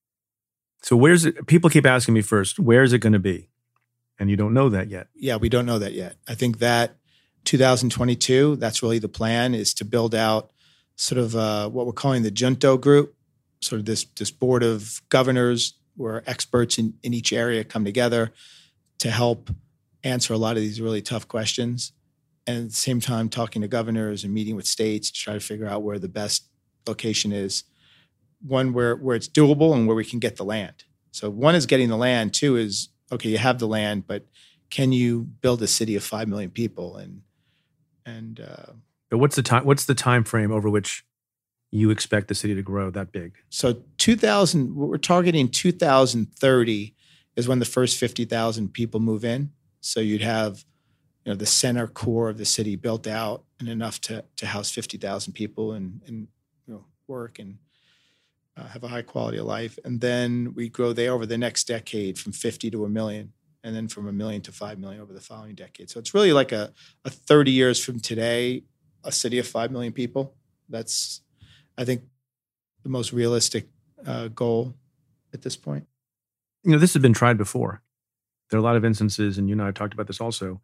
So where's it? People keep asking me first, where is it going to be? And you don't know that yet. Yeah, we don't know that yet. I think that two thousand twenty-two, that's really the plan, is to build out sort of uh, what we're calling the Junto Group, sort of this, this board of governors where experts in, in each area come together to help answer a lot of these really tough questions. And at the same time, talking to governors and meeting with states to try to figure out where the best location is. One, where, where it's doable and where we can get the land. So one is getting the land. Two is, okay, you have the land, but can you build a city of five million people? And and uh, but what's the time? What's the time frame over which you expect the city to grow that big? So two thousand, we're targeting two thousand thirty is when the first fifty thousand people move in. So you'd have, you know, the center core of the city built out and enough to to house fifty thousand people and and you know work and uh, have a high quality of life. And then we grow there over the next decade from fifty to a million, and then from a million to five million over the following decade. So it's really like a, a thirty years from today, a city of five million people. That's, I think, the most realistic uh, goal at this point. You know, this has been tried before. There are a lot of instances, and you and I have talked about this also.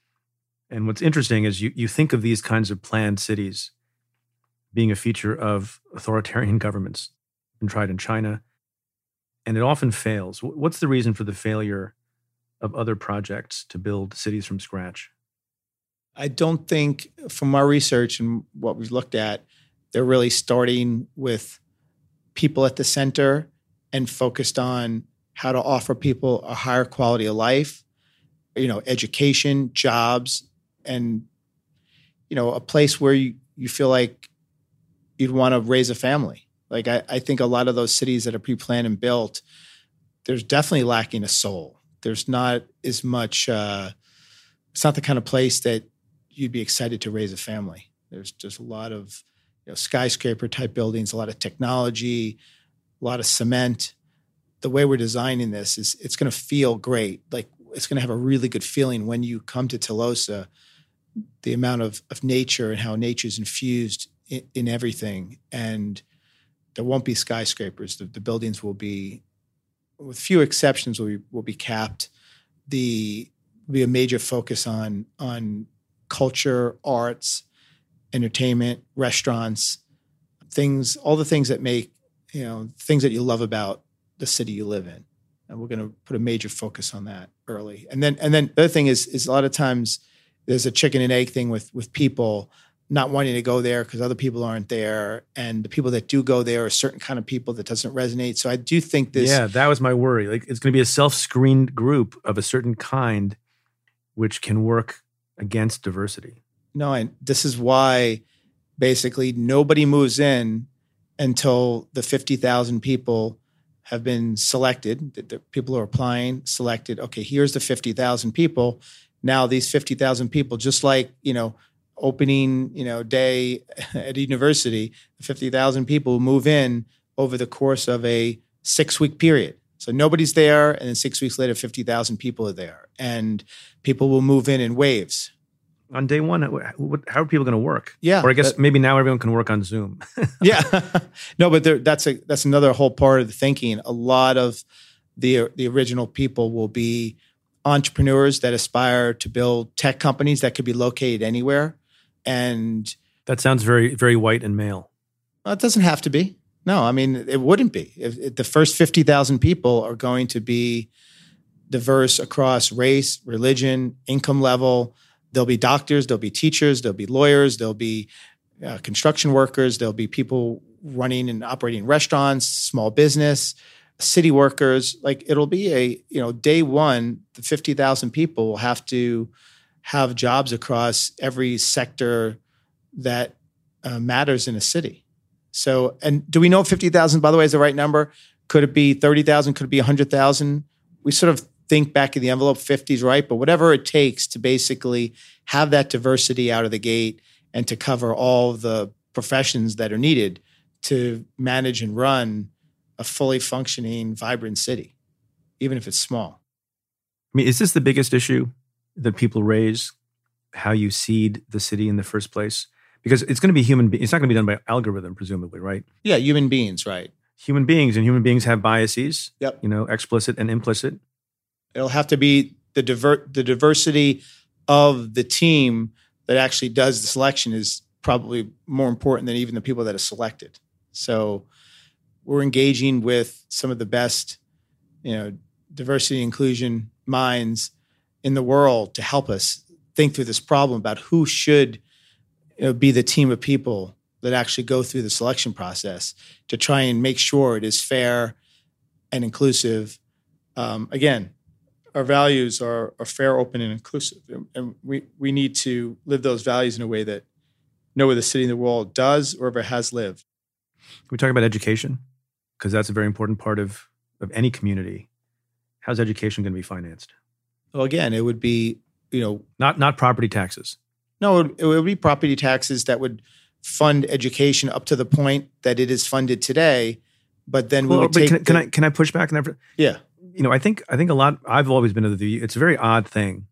And what's interesting is you, you think of these kinds of planned cities being a feature of authoritarian governments. Been tried in China, and it often fails. What's the reason for the failure of other projects to build cities from scratch? I don't think, from our research and what we've looked at, they're really starting with people at the center and focused on how to offer people a higher quality of life, you know, education, jobs, and, you know, a place where you, you feel like you'd want to raise a family. Like, I, I think a lot of those cities that are pre-planned and built, there's definitely lacking a soul. There's not as much, uh, it's not the kind of place that you'd be excited to raise a family. There's just a lot of, you know, skyscraper type buildings, a lot of technology, a lot of cement. The way we're designing this is it's going to feel great. Like, it's going to have a really good feeling when you come to Telosa, the amount of, of nature and how nature's infused in, in everything. And there won't be skyscrapers. The, the buildings will be, with few exceptions, will be, will be capped. The will be a major focus on on culture, arts, entertainment, restaurants, things, all the things that make, you know, things that you love about the city you live in. And we're going to put a major focus on that early. And then, and then the other thing is, is a lot of times there's a chicken and egg thing with, with people not wanting to go there because other people aren't there. And the people that do go there are a certain kind of people that doesn't resonate. So I do think this. Yeah, that was my worry. Like, it's going to be a self-screened group of a certain kind, which can work against diversity. No, and this is why basically nobody moves in until the fifty thousand people have been selected. The, the people who are applying, selected. Okay, here's the fifty thousand people. Now these fifty thousand people, just like, you know, opening, you know, day at a university, fifty thousand people move in over the course of a six-week period. So nobody's there, and then six weeks later, fifty thousand people are there. And people will move in in waves. On day one, what, how are people going to work? Yeah. Or I guess that, maybe now everyone can work on Zoom. Yeah. No, but there, that's a that's another whole part of the thinking. A lot of the the original people will be entrepreneurs that aspire to build tech companies that could be located anywhere. And That sounds very, very white and male. Well, it doesn't have to be. No, I mean, it wouldn't be. If, if the first fifty thousand people are going to be diverse across race, religion, income level. There'll be doctors, there'll be teachers, there'll be lawyers, there'll be uh, construction workers, there'll be people running and operating restaurants, small business, city workers. Like it'll be a, you know, day one, the fifty thousand people will have to have jobs across every sector that uh, matters in a city. So, and do we know if fifty thousand, by the way, is the right number? Could it be thirty thousand? Could it be one hundred thousand? We sort of think back of the envelope, fifty is right, but whatever it takes to basically have that diversity out of the gate and to cover all the professions that are needed to manage and run a fully functioning, vibrant city, even if it's small. I mean, is this the biggest issue that people raise, how you seed the city in the first place? Because it's going to be human, be- it's not going to be done by algorithm, presumably, right? Yeah, human beings, right. Human beings, and human beings have biases, Yep. you know, explicit and implicit. It'll have to be the diver- the diversity of the team that actually does the selection is probably more important than even the people that are selected. So we're engaging with some of the best, you know, diversity inclusion minds in the world to help us think through this problem about who should, you know, be the team of people that actually go through the selection process to try and make sure it is fair and inclusive. Um, again, our values are, are fair, open, and inclusive. And we, we need to live those values in a way that no other city in the world does or ever has lived. We talk about education, because that's a very important part of, of any community. How's education going to be financed? Well, again, it would be, you know... Not not property taxes. No, it would, it would be property taxes that would fund education up to the point that it is funded today, but then we well, would but take... Can, the, can I can I push back on that? Yeah. You know, I think I think a lot. I've always been of the view it's a very odd thing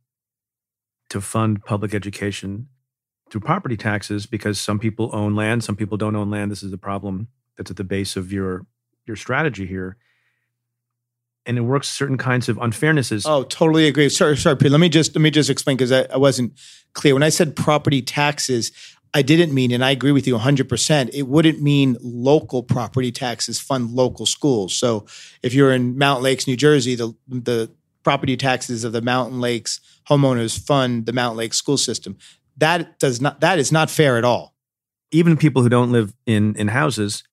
to fund public education through property taxes because some people own land, some people don't own land. This is the problem that's at the base of your your strategy here, and it works certain kinds of unfairnesses. Oh, totally agree. Sorry, sorry, Pete. Let me just let me just explain because I, I wasn't clear when I said property taxes. I didn't mean, and I agree with you one hundred percent, it wouldn't mean local property taxes fund local schools. So if you're in Mountain Lakes, New Jersey, the the property taxes of the Mountain Lakes homeowners fund the Mountain Lakes school system. That does not that is not fair at all. Even people who don't live in in houses,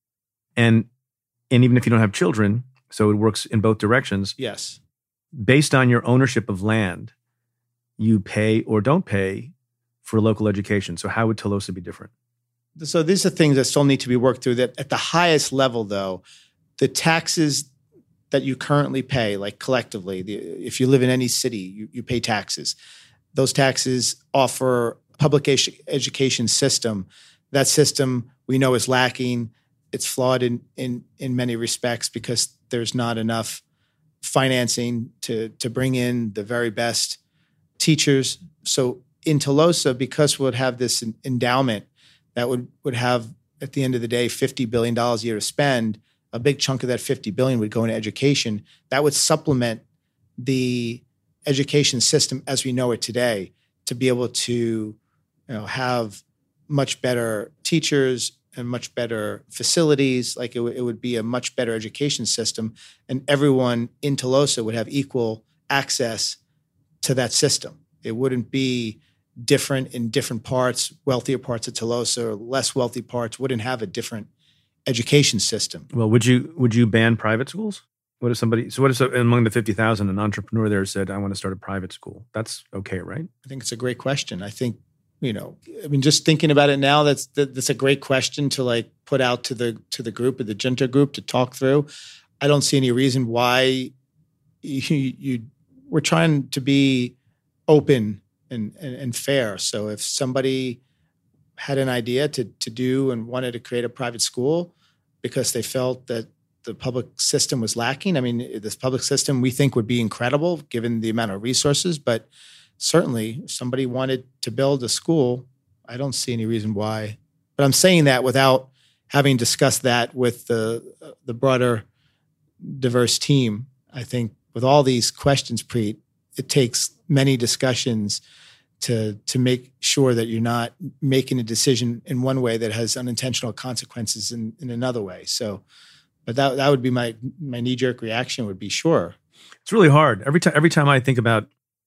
and and even if you don't have children, so it works in both directions. Yes. Based on your ownership of land, you pay or don't pay for local education. So how would Telosa be different? So these are things that still need to be worked through. That at the highest level, though, the taxes that you currently pay, like collectively, the, if you live in any city, you, you pay taxes. Those taxes offer a public education system. That system we know is lacking. It's flawed in in in many respects because there's not enough financing to to bring in the very best teachers. So in Telosa, because we'll have this endowment that would, would have, at the end of the day, fifty billion dollars a year to spend, a big chunk of that fifty billion dollars would go into education. That would supplement the education system as we know it today to be able to, you know, have much better teachers and much better facilities. Like it, w- it would be a much better education system, and everyone in Telosa would have equal access to that system. It wouldn't be different in different parts. Wealthier parts of Telosa or less wealthy parts wouldn't have a different education system. Well, would you would you ban private schools? What if somebody? So what if among the fifty thousand, an entrepreneur there said, "I want to start a private school"? That's okay, right? I think it's a great question. I think, you know, I mean, just thinking about it now, that's that's a great question to like put out to the to the group, or the Junta group, to talk through. I don't see any reason why you, you we're trying to be open and, and and fair. So if somebody had an idea to to do and wanted to create a private school because they felt that the public system was lacking, I mean, this public system we think would be incredible given the amount of resources, but certainly if somebody wanted to build a school, I don't see any reason why. But I'm saying that without having discussed that with the the broader diverse team. I think with all these questions, Preet, it takes many discussions to to make sure that you're not making a decision in one way that has unintentional consequences in, in another way. So, but that that would be my my knee jerk reaction would be sure. It's really hard. Every time every time I think about,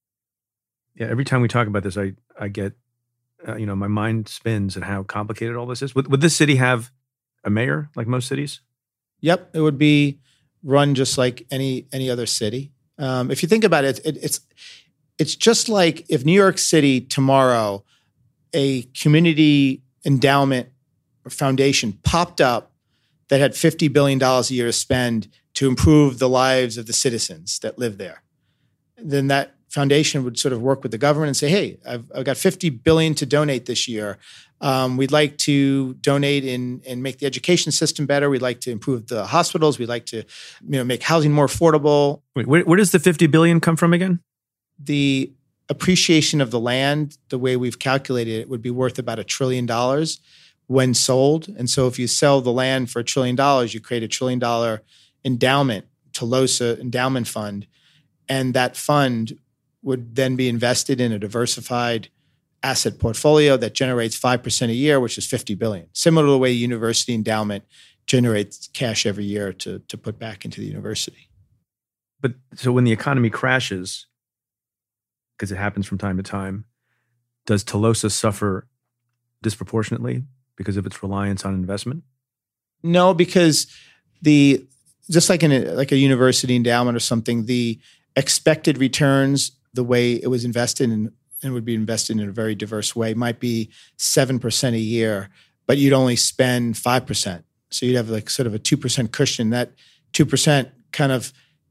yeah, every time we talk about this, I I get, uh, you know, my mind spins at how complicated all this is. Would would this city have a mayor like most cities? Yep, it would be run just like any any other city. Um, if you think about it, it, it's it's just like if New York City tomorrow, a community endowment or foundation popped up that had fifty billion dollars a year to spend to improve the lives of the citizens that live there. Then that foundation would sort of work with the government and say, hey, I've, I've got fifty billion dollars to donate this year. Um, we'd like to donate in and make the education system better. We'd like to improve the hospitals. We'd like to, you know, make housing more affordable. Wait, where, where does the fifty billion dollars come from again? The appreciation of the land, the way we've calculated it, would be worth about a trillion dollars when sold. And so if you sell the land for a trillion dollars, you create a trillion dollar endowment, TELOSA endowment fund. And that fund would then be invested in a diversified asset portfolio that generates five percent a year, which is fifty billion dollars. Similar to the way university endowment generates cash every year to, to put back into the university. But so when the economy crashes, because it happens from time to time, does TELOSA suffer disproportionately because of its reliance on investment? No, because the just like in a, like a university endowment or something, the expected returns, the way it was invested in and would be invested in a very diverse way, might be seven percent a year, but you'd only spend five percent. So you'd have like sort of a two percent cushion. That two percent kind of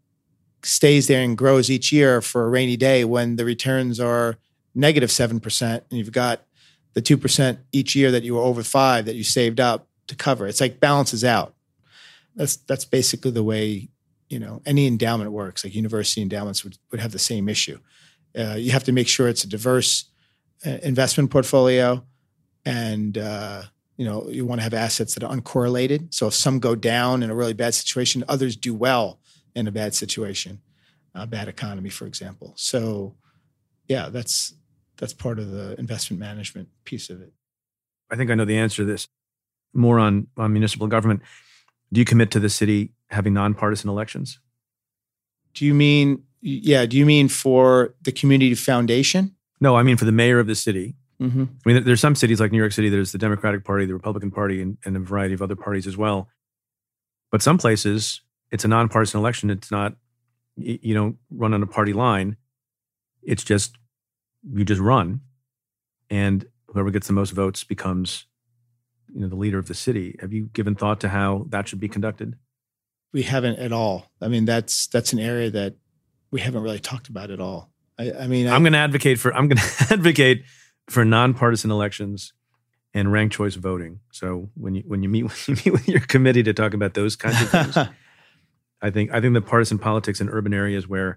stays there and grows each year for a rainy day when the returns are negative seven percent and you've got the two percent each year that you were over five that you saved up to cover. It's like balances out. That's that's basically the way, you know, any endowment works. Like university endowments would, would have the same issue. Uh, you have to make sure it's a diverse uh, investment portfolio, and uh, you know you want to have assets that are uncorrelated. So if some go down in a really bad situation, others do well in a bad situation, a bad economy, for example. So, yeah, that's that's part of the investment management piece of it. I think I know the answer to this. More on, on municipal government. Do you commit to the city having nonpartisan elections? Do you mean, yeah, do you mean for the community foundation? No, I mean for the mayor of the city. Mm-hmm. I mean, there's some cities like New York City, there's the Democratic Party, the Republican Party, and, and a variety of other parties as well. But some places, it's a nonpartisan election. It's not, you don't run on a party line. It's just, you just run. And whoever gets the most votes becomes, you know, the leader of the city. Have you given thought to how that should be conducted? We haven't at all. I mean, that's that's an area that we haven't really talked about at all. I, I mean, I, I'm going to advocate for I'm going to advocate for nonpartisan elections and ranked choice voting. So when you when you meet when you meet with your committee to talk about those kinds of things, I think I think the partisan politics in urban areas where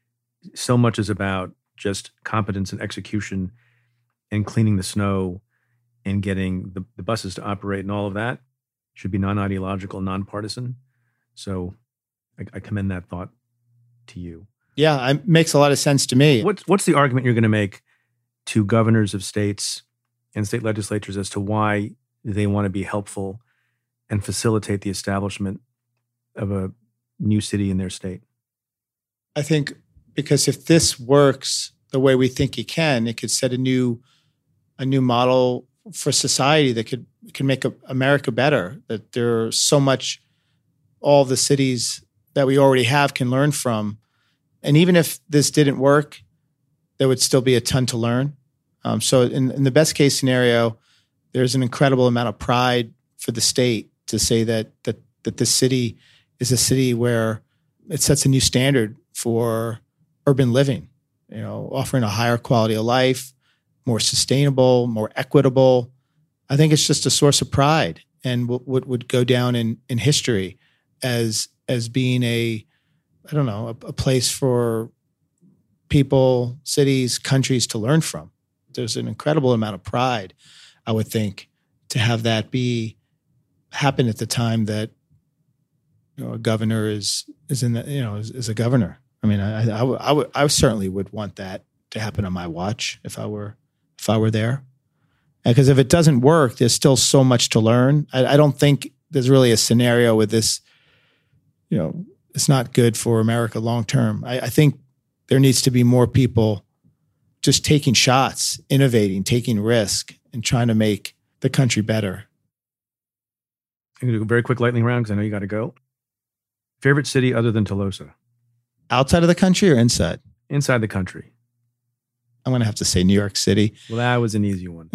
so much is about just competence and execution and cleaning the snow and getting the, the buses to operate and all of that should be non-ideological, nonpartisan. So I, I commend that thought to you. Yeah, it makes a lot of sense to me. What's, what's the argument you're going to make to governors of states and state legislatures as to why they want to be helpful and facilitate the establishment of a new city in their state? I think because if this works the way we think it can, it could set a new a new model for society that could can make America better. That there's so much all the cities that we already have can learn from. And even if this didn't work, there would still be a ton to learn. Um, so in, in the best case scenario, there's an incredible amount of pride for the state to say that that that this city is a city where it sets a new standard for urban living, you know, offering a higher quality of life, more sustainable, more equitable. I think it's just a source of pride and what would, would go down in, in history as as being a, I don't know, a, a place for people, cities, countries to learn from. There's an incredible amount of pride, I would think, to have that be happen at the time that, you know, a governor is is in the, you know is, is a governor. I mean, I I, I, would, I certainly would want that to happen on my watch if I were if I were there. Because if it doesn't work, there's still so much to learn. I, I don't think there's really a scenario with this, you know, it's not good for America long term. I, I think there needs to be more people just taking shots, innovating, taking risk, and trying to make the country better. I'm going to do a very quick lightning round because I know you got to go. Favorite city other than Tolosa? Outside of the country or inside? Inside the country. I'm going to have to say New York City. Well, that was an easy one.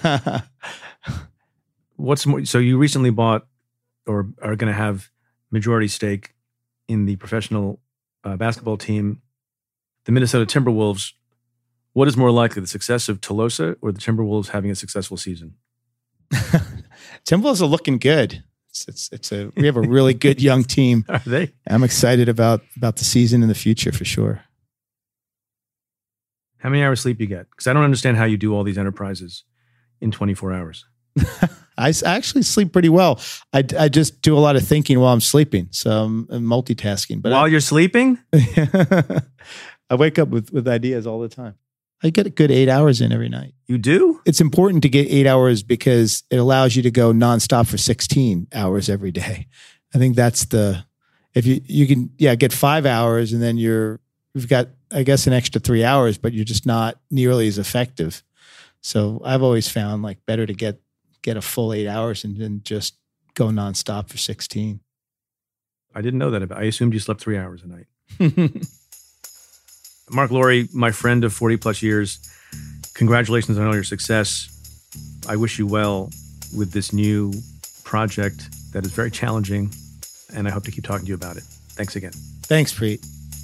What's more? So you recently bought or are going to have majority stake in the professional uh, basketball team, the Minnesota Timberwolves. What is more likely, the success of Tolosa or the Timberwolves having a successful season? Timberwolves are looking good. It's, it's, it's a we have a really good young team. Are they? I'm excited about about the season and the future for sure. How many hours sleep you get? Because I don't understand how you do all these enterprises in twenty-four hours. I, I actually sleep pretty well. I, I just do a lot of thinking while I'm sleeping, so I'm, I'm multitasking. But while I, you're sleeping, I wake up with with ideas all the time. I get a good eight hours in every night. You do? It's important to get eight hours because it allows you to go nonstop for sixteen hours every day. I think that's the, if you, you can, yeah, get five hours and then you're, you've got, I guess, an extra three hours, but you're just not nearly as effective. So I've always found like better to get, get a full eight hours and then just go nonstop for sixteen. I didn't know that about, I assumed you slept three hours a night. Mark Lowry, my friend of forty plus years, congratulations on all your success. I wish you well with this new project that is very challenging, and I hope to keep talking to you about it. Thanks again. Thanks, Preet.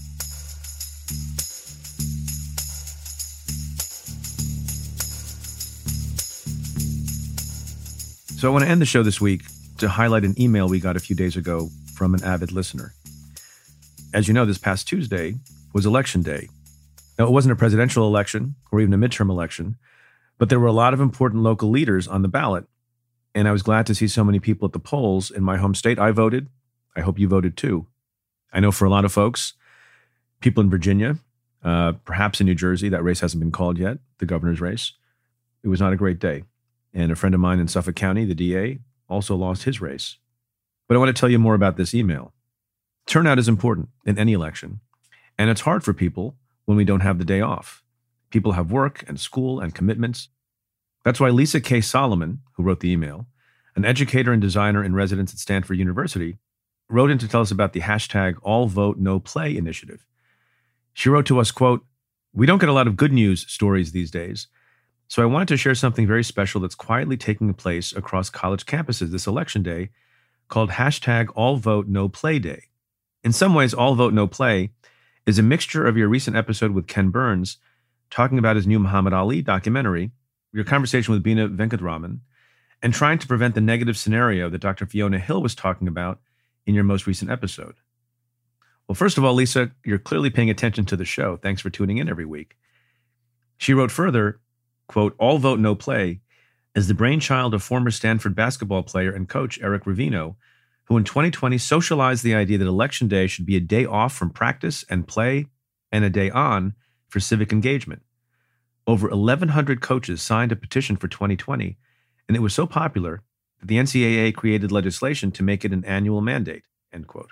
So I want to end the show this week to highlight an email we got a few days ago from an avid listener. As you know, this past Tuesday was election day. Now, it wasn't a presidential election or even a midterm election, but there were a lot of important local leaders on the ballot. And I was glad to see so many people at the polls in my home state. I voted. I hope you voted too. I know for a lot of folks, people in Virginia, uh, perhaps in New Jersey, that race hasn't been called yet, the governor's race. It was not a great day. And a friend of mine in Suffolk County, the D A, also lost his race. But I want to tell you more about this email. Turnout is important in any election, and it's hard for people when we don't have the day off. People have work and school and commitments. That's why Lisa K. Solomon, who wrote the email, an educator and designer in residence at Stanford University, wrote in to tell us about the hashtag All Vote No Play initiative. She wrote to us, quote, "We don't get a lot of good news stories these days, so I wanted to share something very special that's quietly taking place across college campuses this election day called hashtag All Vote No Play Day. In some ways, All Vote No Play is a mixture of your recent episode with Ken Burns talking about his new Muhammad Ali documentary, your conversation with Bina Venkatraman, and trying to prevent the negative scenario that Doctor Fiona Hill was talking about in your most recent episode." Well, first of all, Lisa, you're clearly paying attention to the show. Thanks for tuning in every week. She wrote further, quote, "All Vote No Play is the brainchild of former Stanford basketball player and coach Eric Ravino, who in twenty twenty socialized the idea that Election Day should be a day off from practice and play and a day on for civic engagement. Over eleven hundred coaches signed a petition for twenty twenty, and it was so popular that the N C double A created legislation to make it an annual mandate," end quote.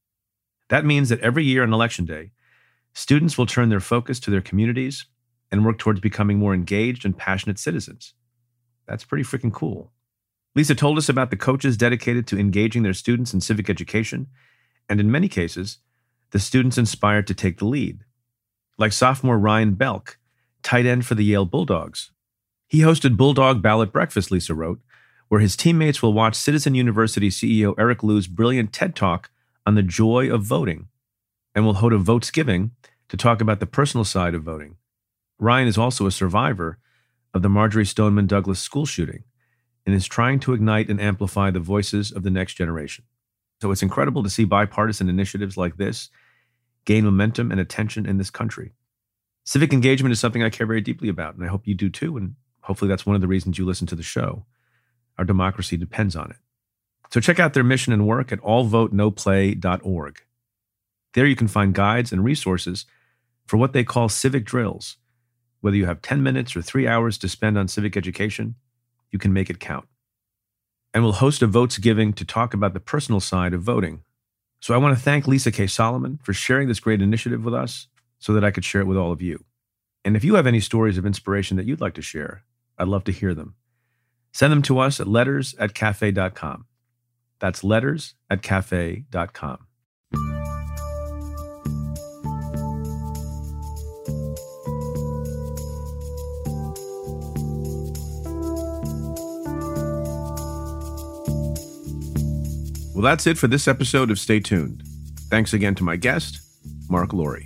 That means that every year on Election Day, students will turn their focus to their communities and work towards becoming more engaged and passionate citizens. That's pretty freaking cool. Lisa told us about the coaches dedicated to engaging their students in civic education, and in many cases, the students inspired to take the lead. Like sophomore Ryan Belk, tight end for the Yale Bulldogs. He hosted Bulldog Ballot Breakfast, Lisa wrote, where his teammates will watch Citizen University C E O Eric Liu's brilliant TED Talk on the joy of voting, and will hold a Votesgiving to talk about the personal side of voting. Ryan is also a survivor of the Marjorie Stoneman Douglas school shooting and is trying to ignite and amplify the voices of the next generation. So it's incredible to see bipartisan initiatives like this gain momentum and attention in this country. Civic engagement is something I care very deeply about, and I hope you do too, and hopefully that's one of the reasons you listen to the show. Our democracy depends on it. So check out their mission and work at all vote no play dot org. There you can find guides and resources for what they call civic drills, Whether you have ten minutes or three hours to spend on civic education, you can make it count. And we'll host a Votes Giving to talk about the personal side of voting. So I want to thank Lisa K. Solomon for sharing this great initiative with us so that I could share it with all of you. And if you have any stories of inspiration that you'd like to share, I'd love to hear them. Send them to us at letters at cafe dot com. That's letters at cafe dot com. Well, that's it for this episode of Stay Tuned. Thanks again to my guest, Mark Laurie.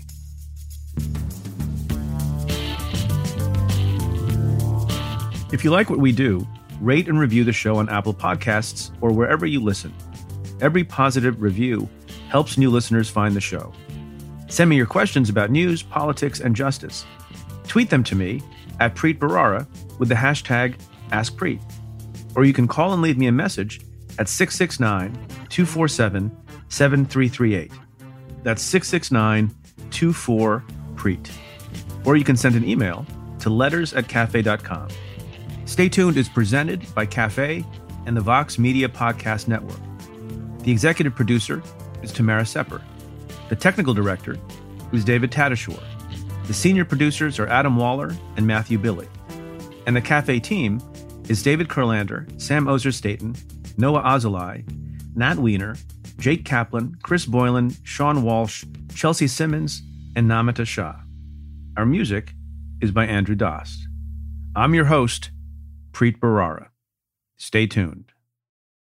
If you like what we do, rate and review the show on Apple Podcasts or wherever you listen. Every positive review helps new listeners find the show. Send me your questions about news, politics, and justice. Tweet them to me at Preet Bharara with the hashtag AskPreet. Or you can call and leave me a message at six six nine, two four seven, seven three three eight. That's six six nine, two four, Preet. Or you can send an email to letters at cafe dot com. Stay Tuned is presented by Cafe and the Vox Media Podcast Network. The executive producer is Tamara Sepper. The technical director is David Tadashore. The senior producers are Adam Waller and Matthew Billy. And the Cafe team is David Kurlander, Sam Ozer-Staten, Noah Azulai, Nat Weiner, Jake Kaplan, Chris Boylan, Sean Walsh, Chelsea Simmons, and Namita Shah. Our music is by Andrew Dost. I'm your host, Preet Bharara. Stay tuned.